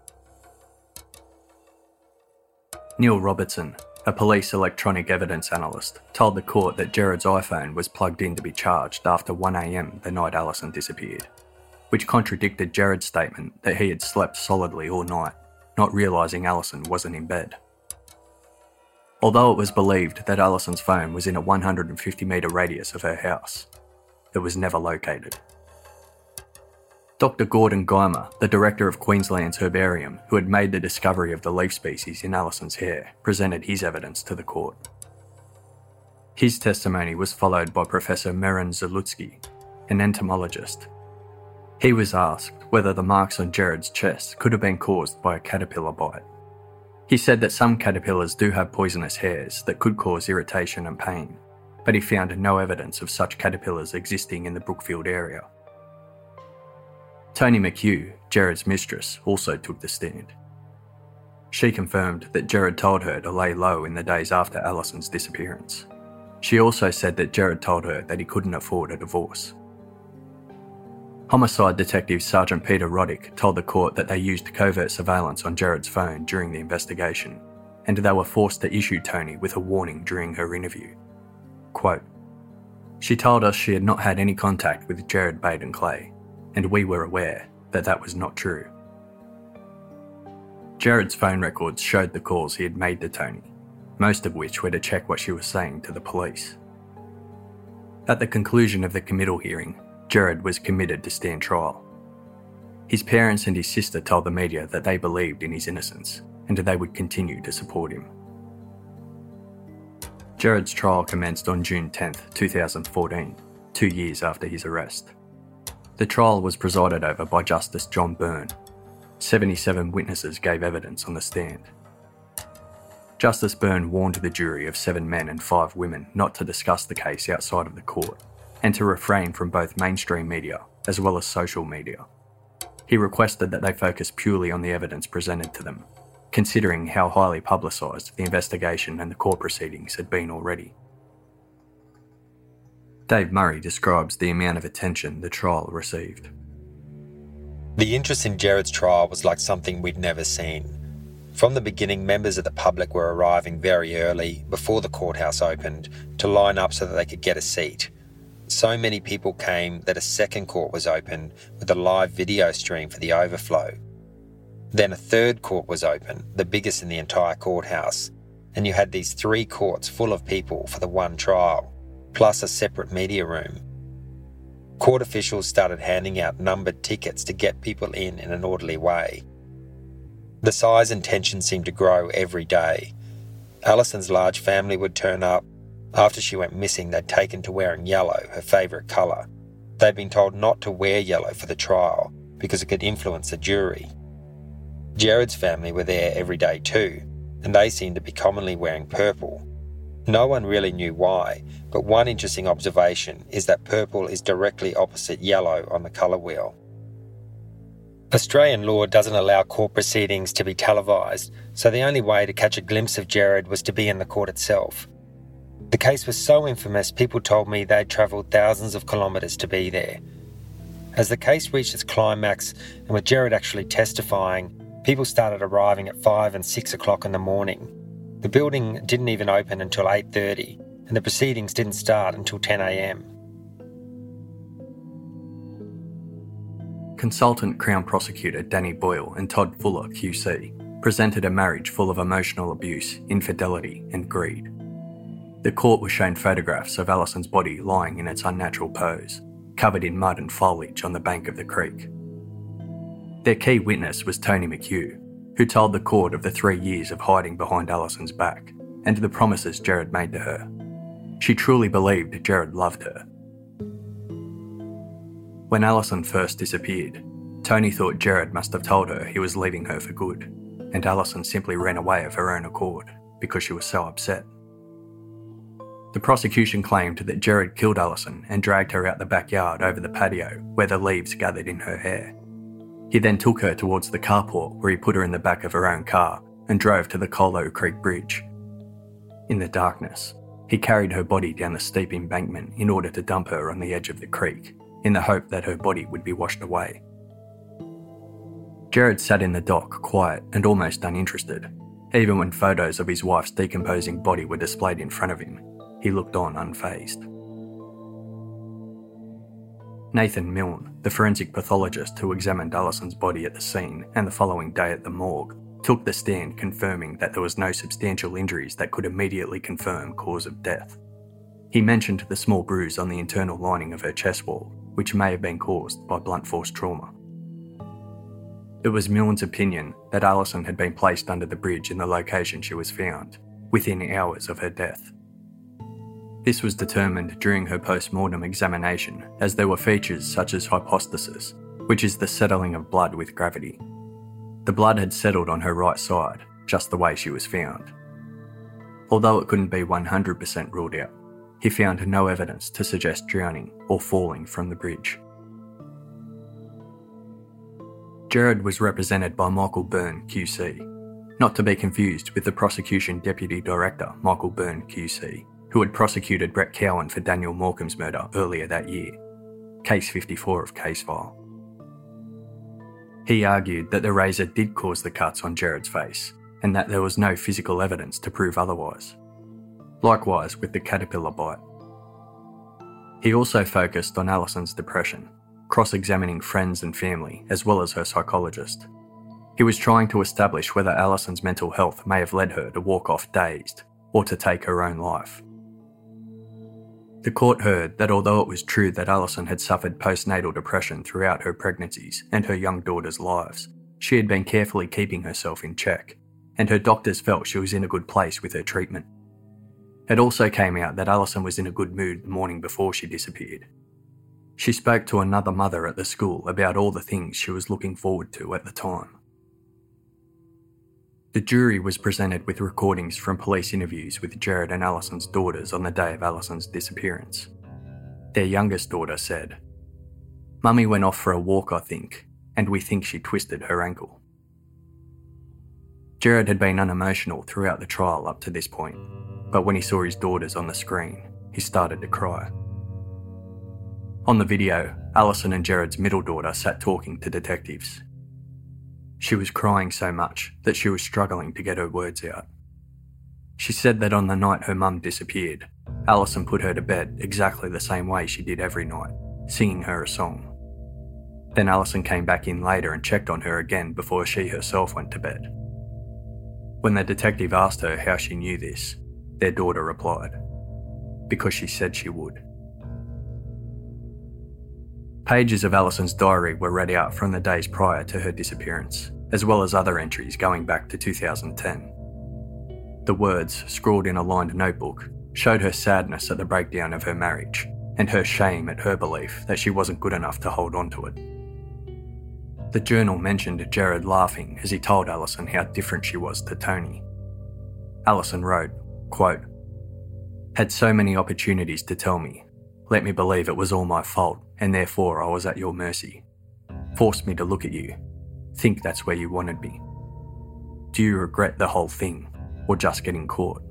S2: Neil Robertson, a police electronic evidence analyst, told the court that Gerard's iPhone was plugged in to be charged after 1 a.m. the night Allison disappeared, which contradicted Gerard's statement that he had slept solidly all night, not realising Allison wasn't in bed. Although it was believed that Allison's phone was in a 150-metre radius of her house, it was never located. Dr. Gordon Guymer, the director of Queensland's herbarium, who had made the discovery of the leaf species in Allison's hair, presented his evidence to the court. His testimony was followed by Professor Meron Zalutsky, an entomologist. He was asked whether the marks on Gerard's chest could have been caused by a caterpillar bite. He said that some caterpillars do have poisonous hairs that could cause irritation and pain, but he found no evidence of such caterpillars existing in the Brookfield area. Toni McHugh, Gerard's mistress, also took the stand. She confirmed that Gerard told her to lay low in the days after Allison's disappearance. She also said that Gerard told her that he couldn't afford a divorce. Homicide Detective Sergeant Peter Roddick told the court that they used covert surveillance on Gerard's phone during the investigation, and they were forced to issue Toni with a warning during her interview. Quote, "She told us she had not had any contact with Gerard Baden Clay, and we were aware that that was not true." Gerard's phone records showed the calls he had made to Toni, most of which were to check what she was saying to the police. At the conclusion of the committal hearing, Gerard was committed to stand trial. His parents and his sister told the media that they believed in his innocence and they would continue to support him. Gerard's trial commenced on June 10, 2014, 2 years after his arrest. The trial was presided over by Justice John Byrne. 77 witnesses gave evidence on the stand. Justice Byrne warned the jury of 7 men and 5 women not to discuss the case outside of the court and to refrain from both mainstream media as well as social media. He requested that they focus purely on the evidence presented to them, considering how highly publicised the investigation and the court proceedings had been already. Dave Murray describes the amount of attention the trial received.
S9: The interest in Gerard's trial was like something we'd never seen. From the beginning, members of the public were arriving very early, before the courthouse opened, to line up so that they could get a seat. So many people came that a second court was open with a live video stream for the overflow. Then a third court was open, the biggest in the entire courthouse, and you had these 3 courts full of people for the one trial, plus a separate media room. Court officials started handing out numbered tickets to get people in an orderly way. The size and tension seemed to grow every day. Alison's large family would turn up. After she went missing, they'd taken to wearing yellow, her favourite colour. They'd been told not to wear yellow for the trial because it could influence the jury. Gerard's family were there every day too, and they seemed to be commonly wearing purple. No one really knew why, but one interesting observation is that purple is directly opposite yellow on the colour wheel. Australian law doesn't allow court proceedings to be televised, so the only way to catch a glimpse of Gerard was to be in the court itself. The case was so infamous, people told me they'd travelled thousands of kilometres to be there. As the case reached its climax, and with Gerard actually testifying, people started arriving at 5 and 6 o'clock in the morning. The building didn't even open until 8:30, and the proceedings didn't start until 10 a.m.
S2: Consultant Crown Prosecutor Danny Boyle and Todd Fuller, QC, presented a marriage full of emotional abuse, infidelity and greed. The court was shown photographs of Alison's body lying in its unnatural pose, covered in mud and foliage on the bank of the creek. Their key witness was Tony McHugh, who told the court of the 3 years of hiding behind Alison's back and the promises Gerard made to her. She truly believed Gerard loved her. When Alison first disappeared, Tony thought Gerard must have told her he was leaving her for good, and Alison simply ran away of her own accord because she was so upset. The prosecution claimed that Gerard killed Alison and dragged her out the backyard over the patio where the leaves gathered in her hair. He then took her towards the carport where he put her in the back of her own car and drove to the Colo Creek Bridge. In the darkness, he carried her body down the steep embankment in order to dump her on the edge of the creek, in the hope that her body would be washed away. Gerard sat in the dock, quiet and almost uninterested. Even when photos of his wife's decomposing body were displayed in front of him, he looked on unfazed. Nathan Milne, the forensic pathologist who examined Alison's body at the scene and the following day at the morgue, took the stand confirming that there was no substantial injuries that could immediately confirm cause of death. He mentioned the small bruise on the internal lining of her chest wall, which may have been caused by blunt force trauma. It was Milne's opinion that Alison had been placed under the bridge in the location she was found, within hours of her death. This was determined during her post-mortem examination, as there were features such as hypostasis, which is the settling of blood with gravity. The blood had settled on her right side, just the way she was found. Although it couldn't be 100% ruled out, he found no evidence to suggest drowning or falling from the bridge. Gerard was represented by Michael Byrne, QC, not to be confused with the prosecution deputy director, Michael Byrne, QC, who had prosecuted Brett Cowan for Daniel Morecambe's murder earlier that year, case 54 of Case File. He argued that the razor did cause the cuts on Gerard's face, and that there was no physical evidence to prove otherwise. Likewise with the caterpillar bite. He also focused on Alison's depression, cross-examining friends and family as well as her psychologist. He was trying to establish whether Alison's mental health may have led her to walk off dazed or to take her own life. The court heard that although it was true that Alison had suffered postnatal depression throughout her pregnancies and her young daughter's lives, she had been carefully keeping herself in check, and her doctors felt she was in a good place with her treatment. It also came out that Alison was in a good mood the morning before she disappeared. She spoke to another mother at the school about all the things she was looking forward to at the time. The jury was presented with recordings from police interviews with Gerard and Alison's daughters on the day of Alison's disappearance. Their youngest daughter said, Mummy went off for a walk, I think, and we think she twisted her ankle. Gerard had been unemotional throughout the trial up to this point, but when he saw his daughters on the screen, he started to cry. On the video, Alison and Gerard's middle daughter sat talking to detectives. She was crying so much that she was struggling to get her words out. She said that on the night her mum disappeared, Alison put her to bed exactly the same way she did every night, singing her a song. Then Alison came back in later and checked on her again before she herself went to bed. When the detective asked her how she knew this, their daughter replied, "Because she said she would." Pages of Alison's diary were read out from the days prior to her disappearance, as well as other entries going back to 2010. The words, scrawled in a lined notebook, showed her sadness at the breakdown of her marriage and her shame at her belief that she wasn't good enough to hold on to it. The journal mentioned Gerard laughing as he told Alison how different she was to Tony. Alison wrote, quote, "Had so many opportunities to tell me. Let me believe it was all my fault and therefore I was at your mercy. Forced me to look at you. Think that's where you wanted me. Do you regret the whole thing or just getting caught?"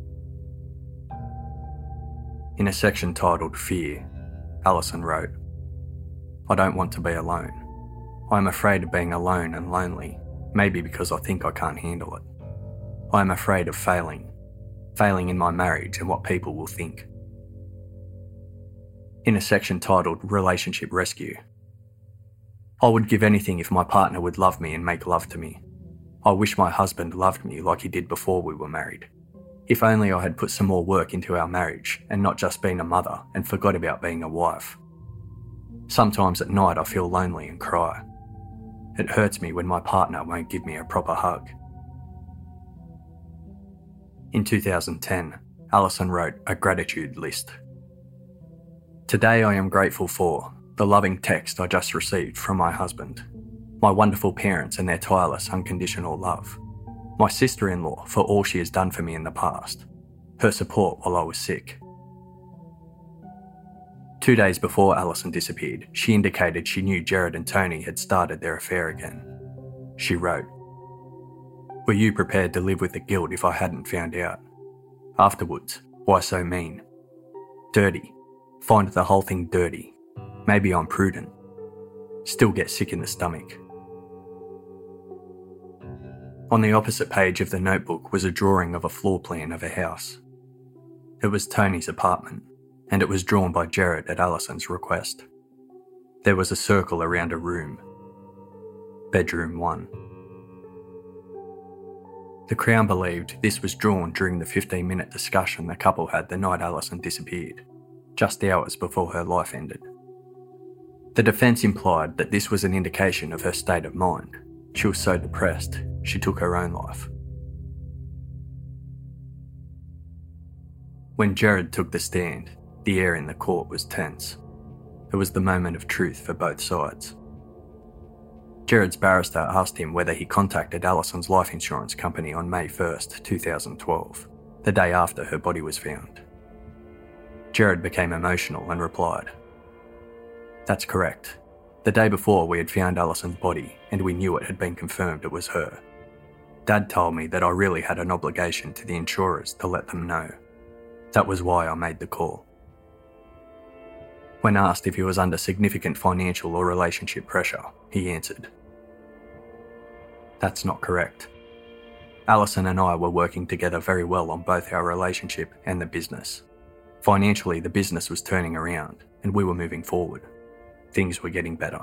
S2: In a section titled Fear, Alison wrote, "I don't want to be alone. I'm afraid of being alone and lonely, maybe because I think I can't handle it. I'm afraid of failing in my marriage and what people will think." In a section titled Relationship Rescue, "I would give anything if my partner would love me and make love to me. I wish my husband loved me like he did before we were married. If only I had put some more work into our marriage and not just been a mother and forgot about being a wife. Sometimes at night I feel lonely and cry. It hurts me when my partner won't give me a proper hug." In 2010, Alison wrote a gratitude list. "Today I am grateful for the loving text I just received from my husband, my wonderful parents and their tireless unconditional love, my sister-in-law for all she has done for me in the past, her support while I was sick." 2 days before Alison disappeared, she indicated she knew Gerard and Tony had started their affair again. She wrote, "Were you prepared to live with the guilt if I hadn't found out? Afterwards, why so mean? Dirty. Find the whole thing dirty. Maybe I'm prudent. Still get sick in the stomach." On the opposite page of the notebook was a drawing of a floor plan of a house. It was Tony's apartment, and it was drawn by Gerard at Alison's request. There was a circle around a room. Bedroom 1. The Crown believed this was drawn during the 15-minute discussion the couple had the night Alison disappeared, just hours before her life ended. The defence implied that this was an indication of her state of mind. She was so depressed, she took her own life. When Gerard took the stand, the air in the court was tense. It was the moment of truth for both sides. Gerard's barrister asked him whether he contacted Alison's life insurance company on May 1st, 2012, the day after her body was found. Gerard became emotional and replied, "That's correct. The day before we had found Alison's body and we knew it had been confirmed it was her. Dad told me that I really had an obligation to the insurers to let them know. That was why I made the call." When asked if he was under significant financial or relationship pressure, he answered, "That's not correct. Alison and I were working together very well on both our relationship and the business. Financially, the business was turning around and we were moving forward. Things were getting better."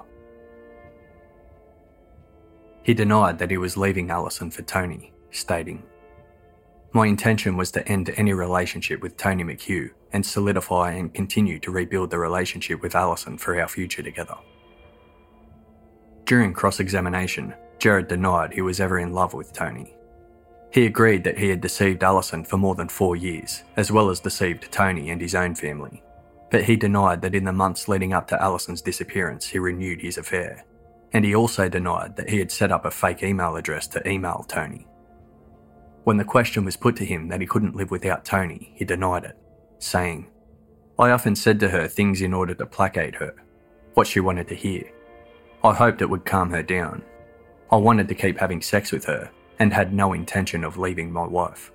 S2: He denied that he was leaving Alison for Tony, stating, "My intention was to end any relationship with Tony McHugh and solidify and continue to rebuild the relationship with Alison for our future together." During cross-examination, Gerard denied he was ever in love with Tony. He agreed that he had deceived Alison for more than 4 years, as well as deceived Tony and his own family, but he denied that in the months leading up to Alison's disappearance he renewed his affair, and he also denied that he had set up a fake email address to email Tony. When the question was put to him that he couldn't live without Tony, he denied it, saying, "I often said to her things in order to placate her. what she wanted to hear. I hoped it would calm her down. I wanted to keep having sex with her and had no intention of leaving my wife.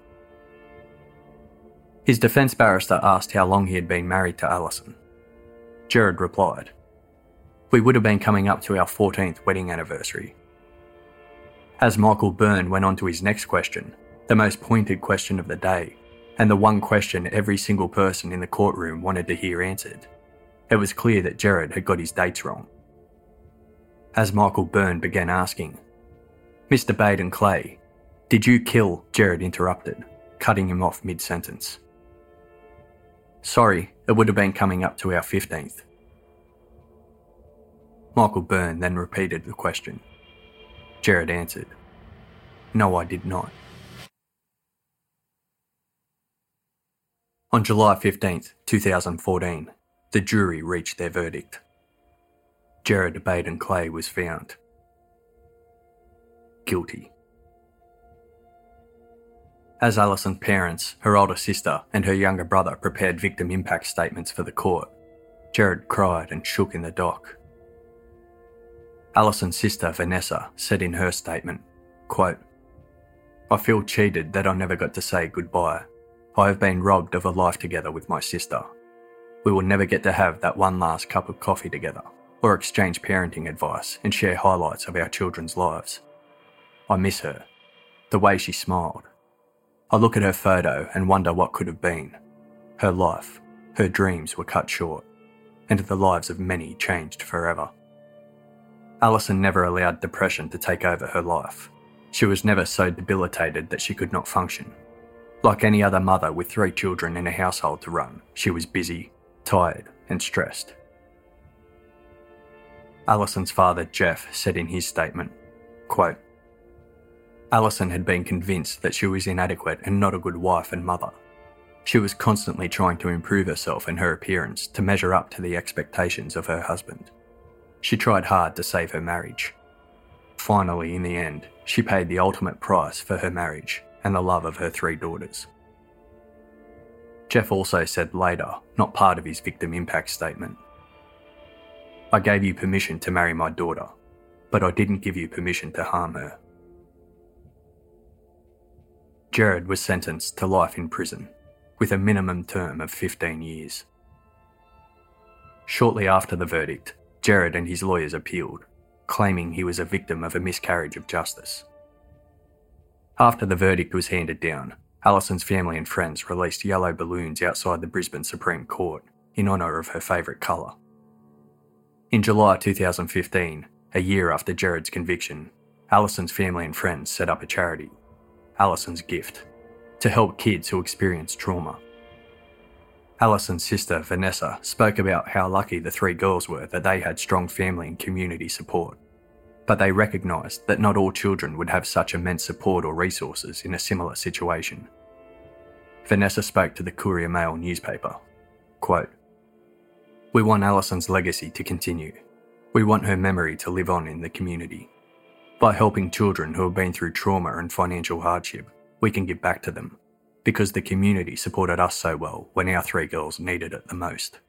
S2: His defence barrister asked how long he had been married to Alison. Gerard replied, "We would have been coming up to our 14th wedding anniversary." As Michael Byrne went on to his next question, the most pointed question of the day, and the one question every single person in the courtroom wanted to hear answered, it was clear that Gerard had got his dates wrong. As Michael Byrne began asking, "Mr. Baden-Clay, did you kill?" Gerard interrupted, cutting him off mid-sentence. "Sorry, it would have been coming up to our 15th. Michael Byrne then repeated the question. Gerard answered, "No, I did not." On July 15th, 2014, the jury reached their verdict. Gerard Baden-Clay was found guilty. As Alison's parents, her older sister and her younger brother prepared victim impact statements for the court, Gerard cried and shook in the dock. Alison's sister Vanessa said in her statement, quote, "I feel cheated that I never got to say goodbye. I have been robbed of a life together with my sister. We will never get to have that one last cup of coffee together, or exchange parenting advice and share highlights of our children's lives. I miss her, the way she smiled. I look at her photo and wonder what could have been. Her life, her dreams were cut short, and the lives of many changed forever." Alison never allowed depression to take over her life. She was never so debilitated that she could not function. Like any other mother with 3 children in a household to run, she was busy, tired, and stressed. Alison's father, Jeff, said in his statement, quote, "Alison had been convinced that she was inadequate and not a good wife and mother. She was constantly trying to improve herself and her appearance to measure up to the expectations of her husband. She tried hard to save her marriage. Finally, in the end, she paid the ultimate price for her marriage and the love of her 3 daughters." Jeff also said later, not part of his victim impact statement, "I gave you permission to marry my daughter, but I didn't give you permission to harm her." Gerard was sentenced to life in prison, with a minimum term of 15 years. Shortly after the verdict, Gerard and his lawyers appealed, claiming he was a victim of a miscarriage of justice. After the verdict was handed down, Alison's family and friends released yellow balloons outside the Brisbane Supreme Court in honour of her favourite colour. In July 2015, a year after Gerard's conviction, Alison's family and friends set up a charity, Alison's Gift, to help kids who experience trauma. Alison's sister, Vanessa, spoke about how lucky the 3 girls were that they had strong family and community support, but they recognised that not all children would have such immense support or resources in a similar situation. Vanessa spoke to the Courier Mail newspaper, quote, "We want Alison's legacy to continue. We want her memory to live on in the community. By helping children who have been through trauma and financial hardship, we can give back to them, because the community supported us so well when our 3 girls needed it the most."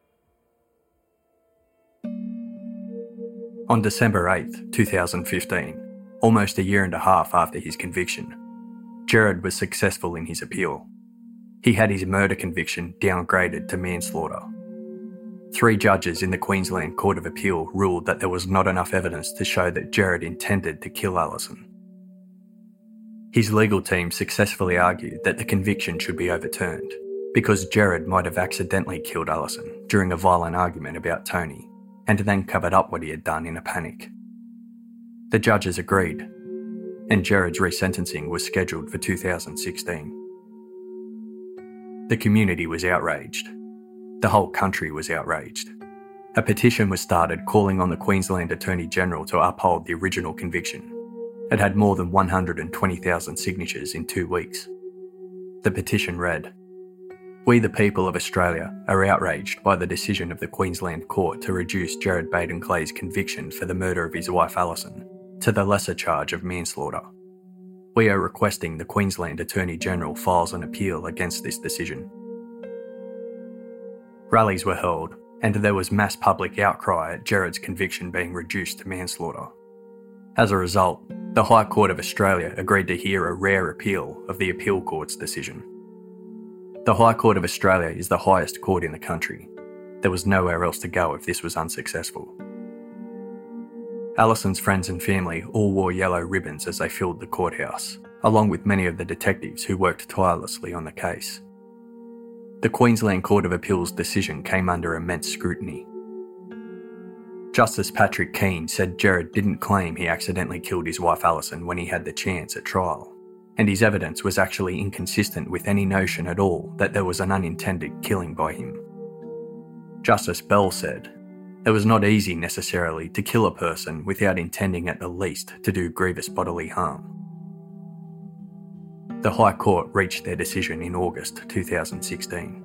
S2: On December 8, 2015, almost a year and a half after his conviction, Gerard was successful in his appeal. He had his murder conviction downgraded to manslaughter. 3 judges in the Queensland Court of Appeal ruled that there was not enough evidence to show that Gerard intended to kill Alison. His legal team successfully argued that the conviction should be overturned because Gerard might have accidentally killed Alison during a violent argument about Tony and then covered up what he had done in a panic. The judges agreed, and Gerard's resentencing was scheduled for 2016. The community was outraged. The whole country was outraged. A petition was started calling on the Queensland Attorney General to uphold the original conviction. It had more than 120,000 signatures in 2 weeks. The petition read, "We the people of Australia are outraged by the decision of the Queensland Court to reduce Gerard Baden-Clay's conviction for the murder of his wife Alison to the lesser charge of manslaughter. We are requesting the Queensland Attorney General files an appeal against this decision." Rallies were held and there was mass public outcry at Gerard's conviction being reduced to manslaughter. As a result, the High Court of Australia agreed to hear a rare appeal of the appeal court's decision. The High Court of Australia is the highest court in the country. There was nowhere else to go if this was unsuccessful. Alison's friends and family all wore yellow ribbons as they filled the courthouse, along with many of the detectives who worked tirelessly on the case. The Queensland Court of Appeal's decision came under immense scrutiny. Justice Patrick Keane said Gerard didn't claim he accidentally killed his wife Alison when he had the chance at trial, and his evidence was actually inconsistent with any notion at all that there was an unintended killing by him. Justice Bell said, "It was not easy necessarily to kill a person without intending at the least to do grievous bodily harm." The High Court reached their decision in August 2016.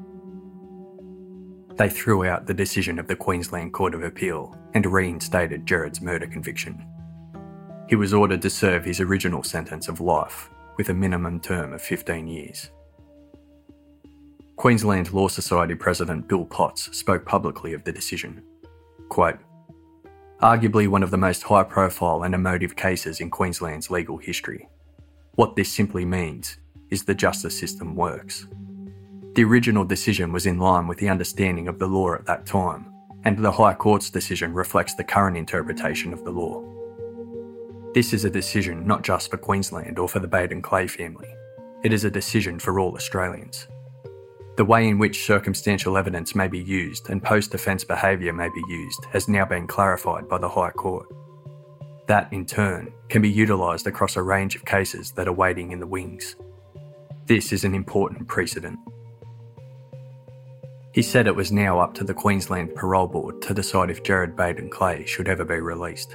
S2: They threw out the decision of the Queensland Court of Appeal and reinstated Gerard's murder conviction. He was ordered to serve his original sentence of life, with a minimum term of 15 years. Queensland Law Society President Bill Potts spoke publicly of the decision. Quote, "Arguably one of the most high-profile and emotive cases in Queensland's legal history. What this simply means is the justice system works. The original decision was in line with the understanding of the law at that time, and the High Court's decision reflects the current interpretation of the law. This is a decision not just for Queensland or for the Baden-Clay family. It is a decision for all Australians. The way in which circumstantial evidence may be used and post-offence behaviour may be used has now been clarified by the High Court. That, in turn, can be utilised across a range of cases that are waiting in the wings. This is an important precedent." He said it was now up to the Queensland Parole Board to decide if Gerard Baden-Clay should ever be released.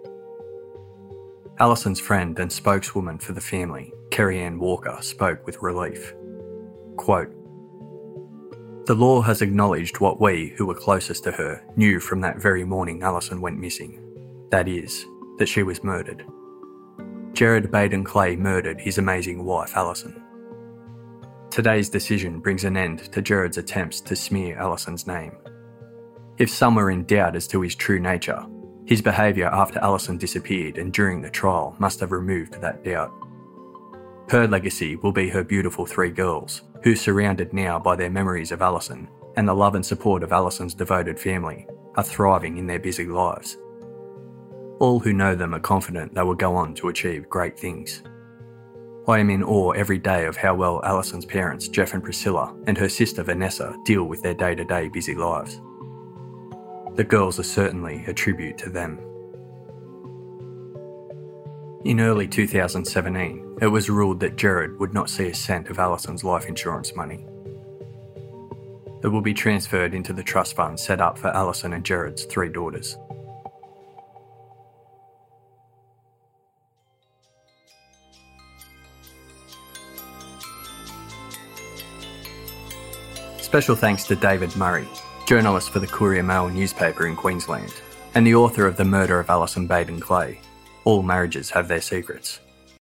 S2: Alison's friend and spokeswoman for the family, Kerry-Ann Walker, spoke with relief. Quote, "The law has acknowledged what we, who were closest to her, knew from that very morning Alison went missing. That is, that she was murdered. Gerard Baden-Clay murdered his amazing wife Alison. Today's decision brings an end to Gerard's attempts to smear Alison's name. If some were in doubt as to his true nature, his behaviour after Alison disappeared and during the trial must have removed that doubt. Her legacy will be her beautiful 3 girls, who, surrounded now by their memories of Alison and the love and support of Alison's devoted family, are thriving in their busy lives. All who know them are confident they will go on to achieve great things. I am in awe every day of how well Alison's parents, Jeff and Priscilla, and her sister Vanessa deal with their day-to-day busy lives. The girls are certainly a tribute to them." In early 2017, it was ruled that Gerard would not see a cent of Alison's life insurance money. It will be transferred into the trust fund set up for Alison and Gerard's 3 daughters. Special thanks to David Murray, journalist for the Courier Mail newspaper in Queensland, and the author of The Murder of Alison Baden-Clay. All marriages have their secrets.